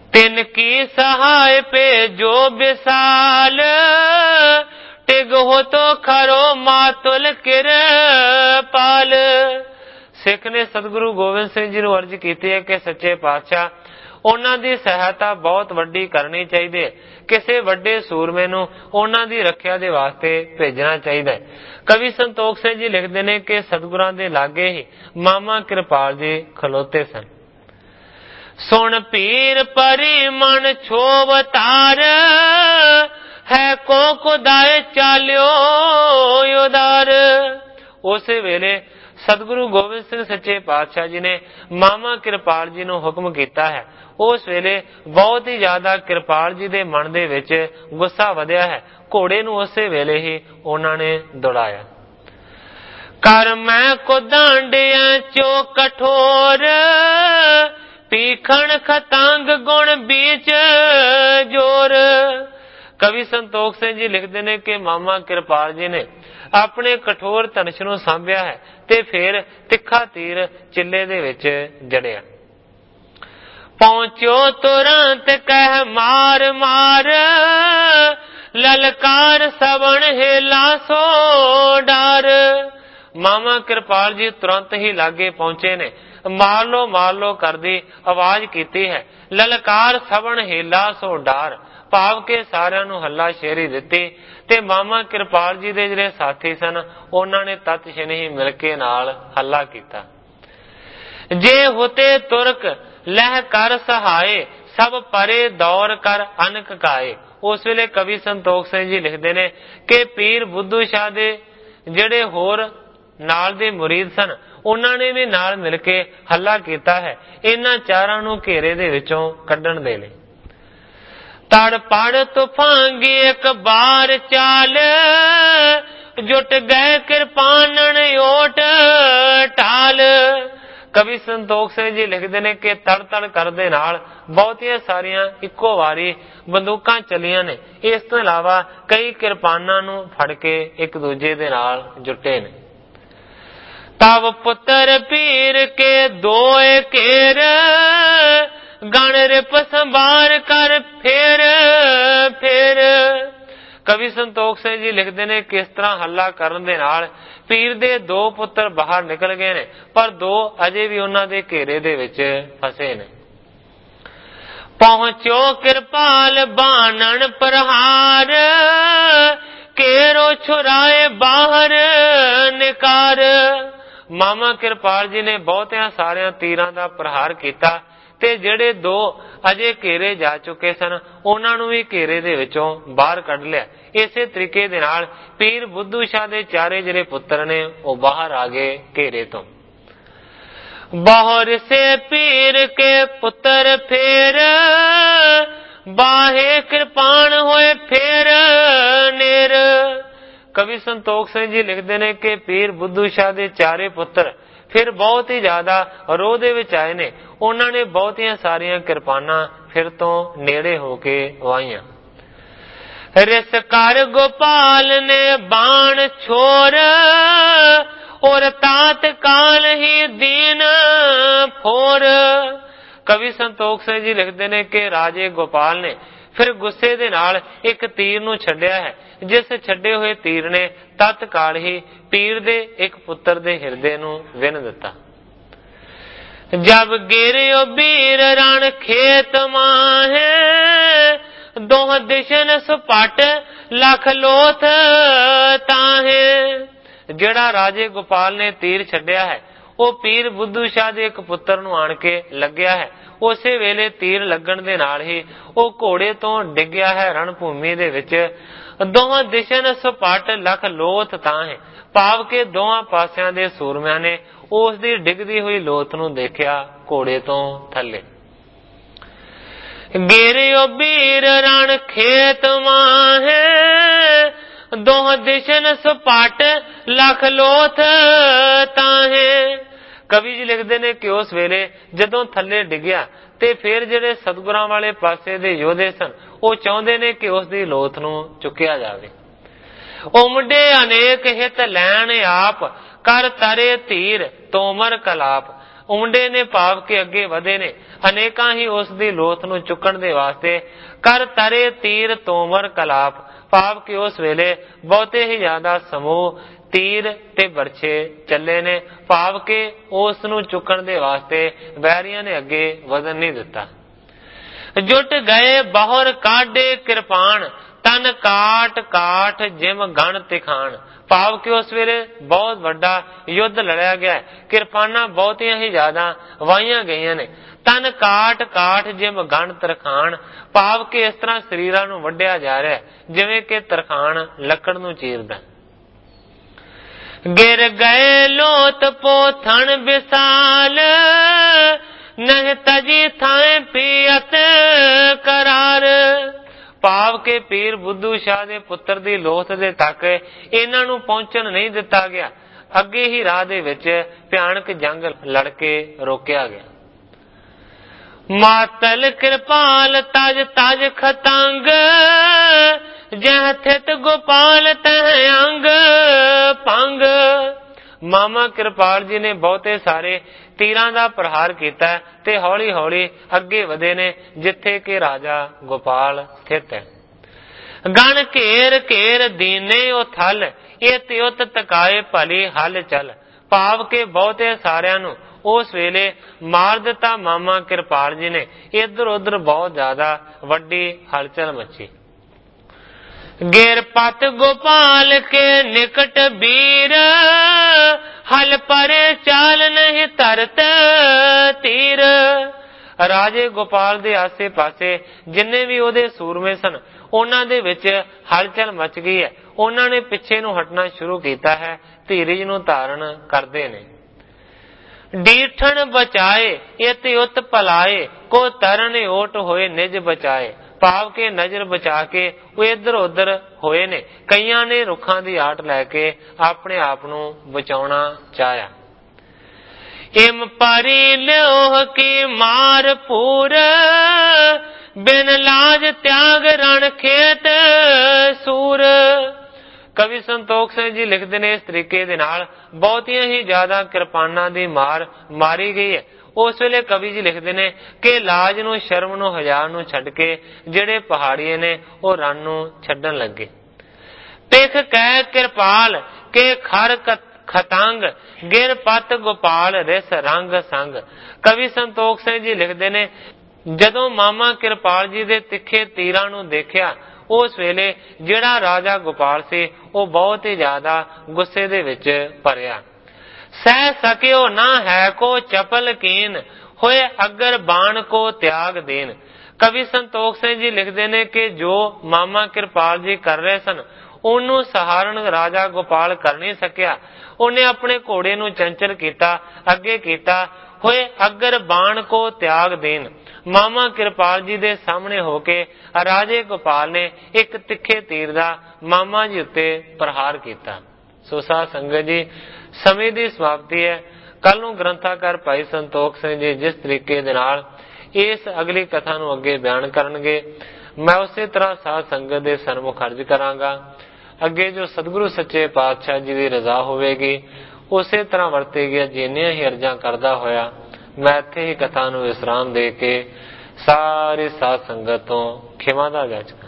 तिन की सहाय पे जो विशाल, टिग हो तो खरो मातुल किरपाल। सिख ने सतगुरु गोबिंद सिंह जी ਨੂੰ ਅਰਜ਼ ਕੀਤੀ ਹੈ ਕਿ ਸੱਚੇ ਪਾਤਸ਼ਾਹ ਉਹਨਾਂ ਦੀ ਸਹਾਇਤਾ ਬਹੁਤ ਵੱਡੀ ਕਰਨੀ ਚਾਹੀਦੀ ਹੈ। ਕਿਸੇ ਵੱਡੇ ਸੂਰਮੇ ਨੂੰ ਉਹਨਾਂ ਦੀ ਰੱਖਿਆ ਦੇ ਵਾਸਤੇ ਭੇਜਣਾ ਚਾਹੀਦਾ ਹੈ। ਕਵੀ ਸੰਤੋਖ ਸਿੰਘ ਜੀ ਲਿਖਦੇ ਨੇ ਕਿ ਸਤਿਗੁਰਾਂ ਦੇ ਲਾਗੇ ਹੀ ਮਾਮਾ ਕਿਰਪਾਲ ਜੀ ਖਲੋਤੇ ਸਨ। ਸੁਣ ਪੀਰ ਪਰੀ ਮਨ ਛੋਵ ਤਾਰ, ਹੈ ਕੋ ਖੁਦਾਏ ਚਾਲਿਓ ਉਦਾਰ। ਉਸੇ ਵੇਲੇ ਸਤਿਗੁਰੂ ਗੋਬਿੰਦ ਸਿੰਘ ਸੱਚੇ ਪਾਤਸ਼ਾਹ ਜੀ ਨੇ ਮਾਮਾ ਕਿਰਪਾਲ ਜੀ ਨੂੰ ਹੁਕਮ ਕੀਤਾ ਹੈ। ਉਸ ਵੇਲੇ ਬਹੁਤ ਹੀ ਜ਼ਿਆਦਾ ਕਿਰਪਾਲ ਜੀ ਦੇ ਮਨ ਦੇ ਵਿੱਚ ਗੁੱਸਾ ਵਧਿਆ ਹੈ। ਘੋੜੇ ਨੂੰ ਉਸੇ ਵੇਲੇ ਹੀ ਉਹਨਾਂ ਨੇ ਦੌੜਾਇਆ। ਕਰ ਮੈਂ ਕੁਦਾਂਡਿਆਂ ਚੋ ਕਠੋਰ, ਪੀਖਣ ਖਤੰਗ ਗੁਣ ਬੀਚ ਜੋਰ। ਕਵੀ ਸੰਤੋਖ ਸਿੰਘ ਜੀ ਲਿਖਦੇ ਨੇ ਕਿ ਮਾਮਾ ਕਿਰਪਾਲ ਜੀ ਨੇ ਆਪਣੇ ਕਠੋਰ ਧਨੁਸ਼ ਨੂੰ ਸਾਂਭਿਆ ਹੈ ਤੇ ਫਿਰ ਤਿੱਖਾ ਤੀਰ ਚਿੱਲੇ ਦੇ ਵਿੱਚ ਜੜਿਆ। ਪਹੁੰਚੋ ਤੁਰੰਤ ਕਹਿ ਮਾਰ ਮਾਰ, ਲਲਕਾਰ ਸਵਣ ਹੇਲਾ ਸੋ ਡਰ। ਮਾਮਾ ਕਿਰਪਾਲ ਜੀ ਤੁਰੰਤ ਹੀ ਲਾਗੇ ਪਹੁੰਚੇ ਨੇ। ਮਾਰ ਲੋ ਕਰਦੀ ਆਵਾਜ਼ ਕੀਤੀ ਹੈ। ਲਲਕਾਰ ਸਵਣ ਹੇਲਾ ਸੋ ਡਰ ਭਾਵ ਕੇ ਸਾਰਿਆਂ ਨੂੰ ਹੱਲਾ ਸ਼ੇਰੀ ਦਿੱਤੀ। ਤੇ ਮਾਮਾ ਕਿਰਪਾਲ ਜੀ ਦੇ ਜਿਹੜੇ ਸਾਥੀ ਸਨ ਉਹਨਾਂ ਨੇ ਤਤ ਛਿਨਹੀ ਮਿਲ ਕੇ ਨਾਲ ਹੱਲਾ ਕੀਤਾ। ਜੇ ਹੁਤੇ ਤੁਰਕ ਲਹਿ ਕਰ ਸਹਾਏ, ਸਭ ਪਰੇ ਦੌਰ ਕਰ ਅਨਕ ਕਾਏ। ਉਸ ਵੇਲੇ ਕਵੀ ਸੰਤੋਖ ਸਿੰਘ ਜੀ ਲਿਖਦੇ ਨੇ ਕਿ ਪੀਰ ਬੁੱਧੂ ਸ਼ਾਹ ਦੇ ਜਿਹੜੇ ਹੋਰ ਨਾਲ ਦੇ ਮੁਰੀਦ ਸਨ ਉਹਨਾਂ ਨੇ ਵੀ ਨਾਲ ਮਿਲ ਕੇ ਹੱਲਾ ਕੀਤਾ ਹੈ ਇਹਨਾਂ ਚਾਰਾਂ ਨੂੰ ਘੇਰੇ ਦੇ ਵਿੱਚੋਂ ਕੱਢਣ ਦੇ ਲਈ। ਤੜ ਪੜ ਤੂਫਾਂਗੀ ਇੱਕ ਬਾਰ ਚਾਲ, ਜੁਟ ਗਏ ਕਿਰਪਾਨਣ ਓਟ ਢਾਲ। ਕਵੀ ਸੰਤੋਖ ਸਿੰਘ ਜੀ ਲਿਖਦੇ ਨੇ ਕਿ ਤੜ ਤੜ ਕਰਦੇ ਨਾਲ ਬਹੁਤੀਆਂ ਸਾਰੀਆਂ ਇੱਕੋ ਵਾਰੀ ਬੰਦੂਕਾਂ ਚੱਲੀਆਂ ਨੇ। ਇਸ ਤੋਂ ਇਲਾਵਾ ਕਈ ਕਿਰਪਾਨਾਂ ਨੂੰ ਫੜ ਕੇ ਇੱਕ ਦੂਜੇ ਦੇ ਨਾਲ ਜੁਟੇ ਨੇ। ਤਵ ਪੁੱਤਰ ਪੀਰ ਕੇ ਦੋਏ ਘੇਰ, ਗਣ ਰਿਪ ਸੰਭਾਰ ਕਰ ਫੇਰ ਫੇਰ। ਕਵੀ ਸੰਤੋਖ ਸਿੰਘ ਜੀ ਲਿਖਦੇ ਨੇ ਕਿ ਇਸ ਤਰ੍ਹਾਂ ਹੱਲਾ ਕਰਨ ਦੇ ਨਾਲ ਪੀਰ ਦੇ ਦੋ ਪੁੱਤਰ ਬਾਹਰ ਨਿਕਲ ਗਏ ਨੇ, ਪਰ ਦੋ ਅਜੇ ਵੀ ਉਹਨਾਂ ਦੇ ਘੇਰੇ ਦੇ ਵਿੱਚ ਫਸੇ ਨੇ। ਪਹੁੰਚੋ ਕਿਰਪਾਲ ਬਾਣਨ ਪ੍ਰਹਾਰ, ਘੇਰੋ ਛੁਰਾਏ ਬਾਹਰ ਨਿਕਾਰ। ਮਾਮਾ ਕਿਰਪਾਲ ਜੀ ਨੇ ਬਹੁਤਿਆਂ ਸਾਰਿਆਂ ਤੀਰਾਂ ਦਾ ਪ੍ਰਹਾਰ ਕੀਤਾ ਤੇ ਜਿਹੜੇ ਦੋ ਅਜੇ ਘੇਰੇ ਜਾ ਚੁੱਕੇ ਸਨ ਉਹਨਾਂ ਨੂੰ ਵੀ ਘੇਰੇ ਦੇ ਵਿੱਚੋਂ ਬਾਹਰ ਕੱਢ ਲਿਆ। ਇਸੇ ਤਰੀਕੇ ਦੇ ਨਾਲ ਪੀਰ ਬੁੱਧੂ ਸ਼ਾਹ ਦੇ ਚਾਰੇ ਜਿਹੜੇ ਪੁੱਤਰ ਨੇ ਉਹ ਬਾਹਰ ਆ ਗਏ ਘੇਰੇ ਤੋਂ। ਬਾਹਰ ਸੇ ਪੀਰ ਕੇ ਪੁੱਤਰ ਫੇਰ, ਬਾਹੇ ਕਿਰਪਾਨ ਹੋਏ ਫੇਰ ਨੇਰ। ਕਵੀ ਸੰਤੋਖ ਸਿੰਘ ਜੀ ਲਿਖਦੇ ਨੇ ਕਿ ਪੀਰ ਬੁੱਧੂ ਸ਼ਾਹ ਦੇ ਚਾਰੇ ਪੁੱਤਰ ਫਿਰ ਬਹੁਤ ਹੀ ਜ਼ਿਆਦਾ ਰੋਹ ਦੇ ਵਿੱਚ ਆਏ ਨੇ। ਉਹਨਾਂ ਨੇ ਬਹੁਤੀਆਂ ਸਾਰੀਆਂ ਕਿਰਪਾਨਾਂ ਫਿਰ ਤੋਂ ਨੇੜੇ ਹੋ ਕੇ ਵਾਹੀਆਂ। ਰਿਸ ਕਰ ਗੋਪਾਲ ਨੇ ਬਾਣ ਛੋਰ, ਔਰ ਤਾਤ ਕਾਲ ਹੀ ਦੀਨ ਫੋਰ। ਕਵੀ ਸੰਤੋਖ ਸਿੰਘ ਜੀ ਲਿਖਦੇ ਨੇ ਕਿ ਰਾਜੇ ਗੋਪਾਲ ਨੇ ਫਿਰ ਗੁੱਸੇ ਦੇ ਨਾਲ ਇੱਕ ਤੀਰ ਨੂੰ ਛੱਡਿਆ ਹੈ, ਜਿਸ ਛੱਡੇ ਹੋਏ ਤੀਰ ਨੇ ਤਤਕਾਲ ਹੀ ਪੀਰ ਦੇ ਇੱਕ ਪੁੱਤਰ ਦੇ ਹਿਰਦੇ ਨੂੰ ਵਿੰਨ ਦਿੱਤਾ। ਜਬ ਗਿਰਿਓ ਬੀਰ ਰਣ ਖੇਤ ਮਾਹੇ, ਦੋਹ ਦਿਸ਼ਨ ਸੁਪਟ ਲਖ ਲੋਥ ਤਾਹੇ। ਜਿਹੜਾ ਰਾਜੇ ਗੋਪਾਲ ਨੇ ਤੀਰ ਛੱਡਿਆ ਹੈ ਉਹ ਪੀਰ ਬੁੱਧੂ ਸ਼ਾਹ ਦੇ ਇੱਕ ਪੁੱਤਰ ਨੂੰ ਆਣ ਕੇ ਲੱਗਿਆ ਹੈ। ਉਸੇ ਵੇਲੇ ਤੀਰ ਲੱਗਣ ਦੇ ਨਾਲ ਹੀ ਉਹ ਘੋੜੇ ਤੋਂ ਡਿੱਗਿਆ ਹੈ ਰਣ ਭੂਮੀ ਦੇ ਵਿੱਚ। ਦੋਹਾਂ ਦਿਸ਼ਨ ਸੁਪਟ ਲਖ ਲੋਥ ਤਾਹੇ ਭਾਵ ਕੇ ਦੋਹਾਂ ਪਾਸਿਆਂ ਦੇ ਸੂਰਮਿਆਂ ਨੇ ਉਸ ਦੀ ਡਿੱਗਦੀ ਹੋਈ ਲੋਥ ਨੂੰ ਦੇਖਿਆ ਘੋੜੇ ਤੋਂ ਥੱਲੇ। ਗਿਰਿਓ ਬੀਰ ਰਣ ਖੇਤ ਮਾਹੇ, ਦੋਹ ਦਿਸ਼ਨ ਸੁਪਟ ਲਖ ਲੋਥ ਤਾਹੇ। ਕਵੀ ਜੀ ਲਿਖਦੇ ਨੇ ਕਿ ਉਸ ਵੇਲੇ ਜਦੋਂ ਥੱਲੇ ਡਿੱਗਿਆ ਤੇ ਫਿਰ ਜਿਹੜੇ ਸਤਿਗੁਰਾਂ ਵਾਲੇ ਪਾਸੇ ਦੇ ਯੋਧੇ ਸਨ ਉਹ ਚਾਹੁੰਦੇ ਨੇ ਕਿ ਉਸ ਦੀ ਲੋਥ ਨੂੰ ਚੁੱਕਿਆ ਜਾਵੇ। ਉਮਡੇ ਅਨੇਕ ਹਿਤ ਲੈਣ ਆਪ, ਕਰ ਤਰੇ ਧੀਰ ਤੋਮਰ ਕਲਾਪ। ਉਮੜੇ ਨੇ ਭਾਵ ਕੇ ਅੱਗੇ ਵਧੇ ਨੇ। ਅਨੇਕਾਂ ਹੀ ਉਸ ਦੀ ਲੋਥ ਨੂੰ ਚੁੱਕਣ ਦੇ ਵਾਸਤੇ ਕਰ ਤਰੇ ਤੀਰ ਤੋਮਰ ਕਲਾਪ, ਭਾਵ ਕਿ ਉਸ ਵੇਲੇ ਬਹੁਤੇ ਹੀ ਜ਼ਿਆਦਾ ਸਮੂਹ ਤੀਰ ਤੇ ਬਰਛੇ ਚੱਲੇ ਨੇ, ਭਾਵ ਕਿ ਉਸ ਨੂੰ ਚੁੱਕਣ ਦੇ ਵਾਸਤੇ ਵੈਰੀਆਂ ਨੇ ਅੱਗੇ ਵਧਣ ਨਹੀਂ ਦਿੱਤਾ। ਜੁਟ ਗਏ ਬਹੁਰ ਕਾਢੇ ਕਿਰਪਾਨ, ਤਨ ਕਾਟ ਕਾਟ ਜਿਮ ਗਣ ਤਿਖਾਨ, ਭਾਵ ਕਿ ਉਸ ਵੇਲੇ ਬਹੁਤ ਵੱਡਾ ਯੁੱਧ ਲੜਿਆ ਗਿਆ, ਕਿਰਪਾਨਾਂ ਬਹੁਤੀਆਂ ਹੀ ਜ਼ਿਆਦਾ ਵਾਹੀਆਂ ਗਈਆਂ ਨੇ। ਤਨ ਕਾਟ ਕਾਟ ਜਿਮ ਗਣ ਤਰਖਾਨ, ਭਾਵ ਕਿ ਇਸ ਤਰ੍ਹਾਂ ਸਰੀਰਾਂ ਨੂੰ ਵੱਢਿਆ ਜਾ ਰਿਹਾ ਜਿਵੇਂ ਕਿ ਤਰਖਾਨ ਲੱਕੜ ਨੂੰ ਚੀਰਦਾ। ਗਿਰ ਗਏ ਲੋਤ ਪੋਥਣ ਵਿਸਾਲ, ਨਹੀਂ ਤਜੀ ਥਾਂ ਪੀਅਤ ਕਰਾਰ, ਭਾਵ ਕਿ ਪੀਰ ਬੁੱਧੂ ਸ਼ਾਹ ਦੇ ਪੁੱਤਰ ਦੀ ਲੋਥ ਦੇ ਤੱਕ ਇਹਨਾਂ ਨੂੰ ਪਹੁੰਚਣ ਨਹੀਂ ਦਿੱਤਾ ਗਿਆ। ਅੱਗੇ ਹੀ ਰਾਹ ਦੇ ਵਿੱਚ ਭਿਆਨਕ ਜੰਗ ਲੜ ਕੇ ਰੋਕਿਆ ਗਿਆ। ਮਾਤਲ ਕਿਰਪਾਲ ਤਜ ਤਜ ਖਤੰਗ, ਜਹ ਥਿਤ ਗੋਪਾਲ ਤਹ ਅੰਗ ਭੰਗ, ਮਾਮਾ ਕਿਰਪਾਲ ਜੀ ਨੇ ਬਹੁਤੇ ਸਾਰੇ ਤੀਰਾਂ ਦਾ ਪ੍ਰਹਾਰ ਕੀਤਾ ਤੇ ਹੌਲੀ ਹੌਲੀ ਅੱਗੇ ਵਧੇ ਨੇ ਜਿੱਥੇ ਕਿ ਰਾਜਾ ਗੋਪਾਲ ਸਥਿਤ ਹੈ। ਗਣ ਘੇਰ ਘੇਰ ਦੀਨੇ ਉਹ ਥਲ, ਇਹ ਤਿਉਤ ਤਕਾਏ ਭਲੀ ਹਲ ਚਲ, ਭਾਵ ਕਿ ਬਹੁਤੇ ਸਾਰਿਆਂ ਨੂੰ ਉਸ ਵੇਲੇ ਮਾਰ ਦਿੱਤਾ ਮਾਮਾ ਕਿਰਪਾਲ ਜੀ ਨੇ। ਇੱਧਰ ਉੱਧਰ ਬਹੁਤ ਜ਼ਿਆਦਾ ਵੱਡੀ ਹਲਚਲ ਮਚੀ। ਗਿਰ ਪਤ ਗੋਪਾਲ ਕੇ ਨਿਕਟ ਵੀਰ, ਹਲ ਪਰੇ ਚਾਲ ਨਹੀਂ ਧਰਤ ਤੀਰ, ਰਾਜੇ ਗੋਪਾਲ ਦੇ ਆਸੇ ਪਾਸੇ ਜਿੰਨੇ ਵੀ ਉਹਦੇ ਸੂਰਮੇ ਸਨ ਉਹਨਾਂ ਦੇ ਵਿੱਚ ਹਲਚਲ ਮਚ ਗਈ ਹੈ। ਉਹਨਾਂ ਨੇ ਪਿੱਛੇ ਨੂੰ ਹਟਣਾ ਸ਼ੁਰੂ ਕੀਤਾ ਹੈ, ਧੀਰਜ ਨੂੰ ਧਾਰਨ ਕਰਦੇ ਨੇ। ਡੀਠਣ ਬਚਾਏ ਇਤ ਉਤ ਪਲਾਏ, ਕੋ ਤਰਨ ਓਟ ਹੋਏ ਨਿਜ ਬਚਾਏ, ਭਾਵ ਕਿ ਨਜ਼ਰ ਬਚਾ ਕੇ ਉਹ ਇੱਧਰ ਉੱਧਰ ਹੋਏ ਨੇ। ਕਈਆਂ ਨੇ ਰੁੱਖਾਂ ਦੀ ਆਟ ਲੈ ਕੇ ਆਪਣੇ ਆਪ ਨੂੰ ਬਚਾਉਣਾ ਚਾਹਿਆ। ਇਮ ਪਰੀ ਲਿਓਹ ਕੀ ਮਾਰ ਪੂਰ, ਬਿਨ ਲਾਜ ਤਿਆਗ ਰਣ ਖੇਤ ਸੂਰ, ਕਵੀ ਸੰਤੋਖ ਸਿੰਘ ਜੀ ਲਿਖਦੇ ਨੇ ਇਸ ਤਰੀਕੇ ਦੇ ਨਾਲ ਬਹੁਤੀਆਂ ਹੀ ਜ਼ਿਆਦਾ ਕਿਰਪਾਨਾਂ ਦੀ ਮਾਰ ਮਾਰੀ ਗਈ ਹੈ। ਉਸ ਵੇਲੇ ਕਵੀ ਜੀ ਲਿਖਦੇ ਨੇ ਕਿ ਲਾਜ ਨੂੰ, ਸ਼ਰਮ ਨੂੰ, ਹਯਾ ਨੂੰ ਛੱਡ ਕੇ ਜਿਹੜੇ ਪਹਾੜੀਏ ਨੇ ਉਹ ਰਣ ਨੂੰ ਛੱਡਣ ਲੱਗੇ। ਪਿਖ ਕਹਿ ਕਿਰਪਾਲ ਕੇ ਖਰ ਖਤੰਗ, ਗਿਰ ਪਤ ਗੋਪਾਲ ਰਿਸ ਰੰਗ ਸੰਗ, ਕਵੀ ਸੰਤੋਖ ਸਿੰਘ ਜੀ ਲਿਖਦੇ ਨੇ ਜਦੋਂ ਮਾਮਾ ਕਿਰਪਾਲ ਜੀ ਦੇ ਤਿੱਖੇ ਤੀਰਾਂ ਨੂੰ ਦੇਖਿਆ ਉਸ ਵੇਲੇ ਜਿਹੜਾ ਰਾਜਾ ਗੋਪਾਲ ਸੀ ਉਹ ਬਹੁਤ ਹੀ ਜ਼ਿਆਦਾ ਗੁੱਸੇ ਦੇ ਵਿੱਚ ਭਰਿਆ। ਸਹਿ ਸਕਿਓ ਨਾ ਹੈ ਕੋ ਚਪਲ ਕੀਨ, ਹੋਏ ਅਗਰ ਬਾਣ ਕੋ ਤਿਆਗ ਦੇਨ, ਕਵੀ ਸੰਤੋਖ ਸਿੰਘ ਜੀ ਲਿਖਦੇ ਨੇ ਕਿ ਜੋ ਮਾਮਾ ਕਿਰਪਾਲ ਜੀ ਕਰ ਰਹੇ ਸਨ ਉਹਨੂੰ ਸਹਾਰਨ ਰਾਜਾ ਗੋਪਾਲ ਕਰ ਨਹੀਂ ਸਕਿਆ। ਉਹਨੇ ਆਪਣੇ ਘੋੜੇ ਨੂੰ ਚੰਚਲ ਕੀਤਾ, ਅੱਗੇ ਕੀਤਾ, ਹੋਏ ਅਗਰ ਬਾਣ ਕੋ ਤਿਆਗ ਦੇਨ, ਮਾਮਾ ਕਿਰਪਾਲ ਜੀ ਦੇ ਸਾਹਮਣੇ ਹੋ ਕੇ ਰਾਜੇ ਗੋਪਾਲ ਨੇ ਇੱਕ ਤਿੱਖੇ ਤੀਰ ਦਾ ਮਾਮਾ ਜੀ ਉੱਤੇ ਪ੍ਰਹਾਰ ਕੀਤਾ। ਸੋ ਸਾਧ ਸੰਗਤ ਜੀ, ਸਮੇਂ ਦੀ ਸਮਾਪਤੀ ਹੈ। ਕੱਲ ਨੂੰ ਗ੍ਰੰਥਾਕਾਰ ਭਾਈ ਸੰਤੋਖ ਸਿੰਘ ਜੀ ਜਿਸ ਤਰੀਕੇ ਦੇ ਨਾਲ ਇਸ ਅਗਲੀ ਕਥਾ ਨੂੰ ਅੱਗੇ ਬਿਆਨ ਕਰਨਗੇ ਮੈਂ ਉਸੇ ਤਰ੍ਹਾਂ ਸਾਧ ਸੰਗਤ ਦੇ ਸਨਮੁਖ ਅਰਜ਼ ਕਰਾਂਗਾ। ਅੱਗੇ ਜੋ ਸਤਿਗੁਰੂ ਸੱਚੇ ਪਾਤਸ਼ਾਹ ਜੀ ਦੀ ਰਜ਼ਾ ਹੋਵੇਗੀ ਉਸੇ ਤਰ੍ਹਾਂ ਵਰਤੇਗੀ। ਜਿੰਨੀਆਂ ਹੀ ਅਰਜ਼ਾਂ ਕਰਦਾ ਹੋਇਆ ਮੈਂ ਇੱਥੇ ਹੀ ਕਥਾ ਨੂੰ ਵਿਸਰਾਮ ਦੇ ਕੇ ਸਾਰੀ ਸਾਧ ਸੰਗਤ ਤੋਂ ਖਿਮਾ ਦਾ ਜਾਚਕਾਂ।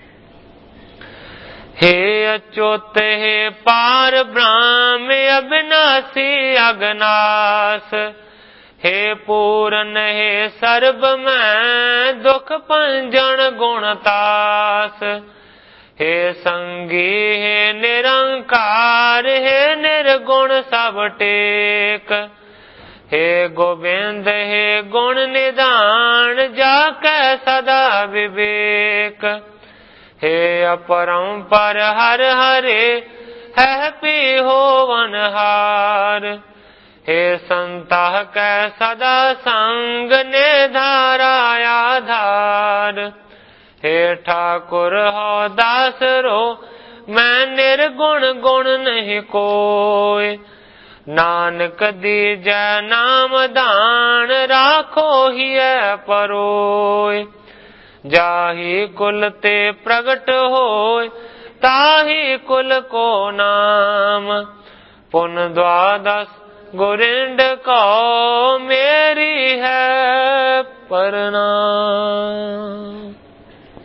हे अच्युत हे पार ब्रह्म अविनाशी अगनास, हे पूरन हे सर्ब मैं दुख पंजन गुणतास, हे संगी हे निरंकार हे निर्गुण सब टेक, हे गोविंद हे गुण निधान जाकै सदा विवेक, हे अपरंपर हर हरे है पी होवन हार, हे संताह कै सदा संग ने धारा आधार, हे ठाकुर हो दास रो मैं निर्गुण गुण नहीं कोय, नानक दीजै नाम दान राखो ही परोय, जाही कुल ते प्रगट होय ताही कुल को नाम, पुन द्वादश गोरिंड को मेरी है प्रणाम।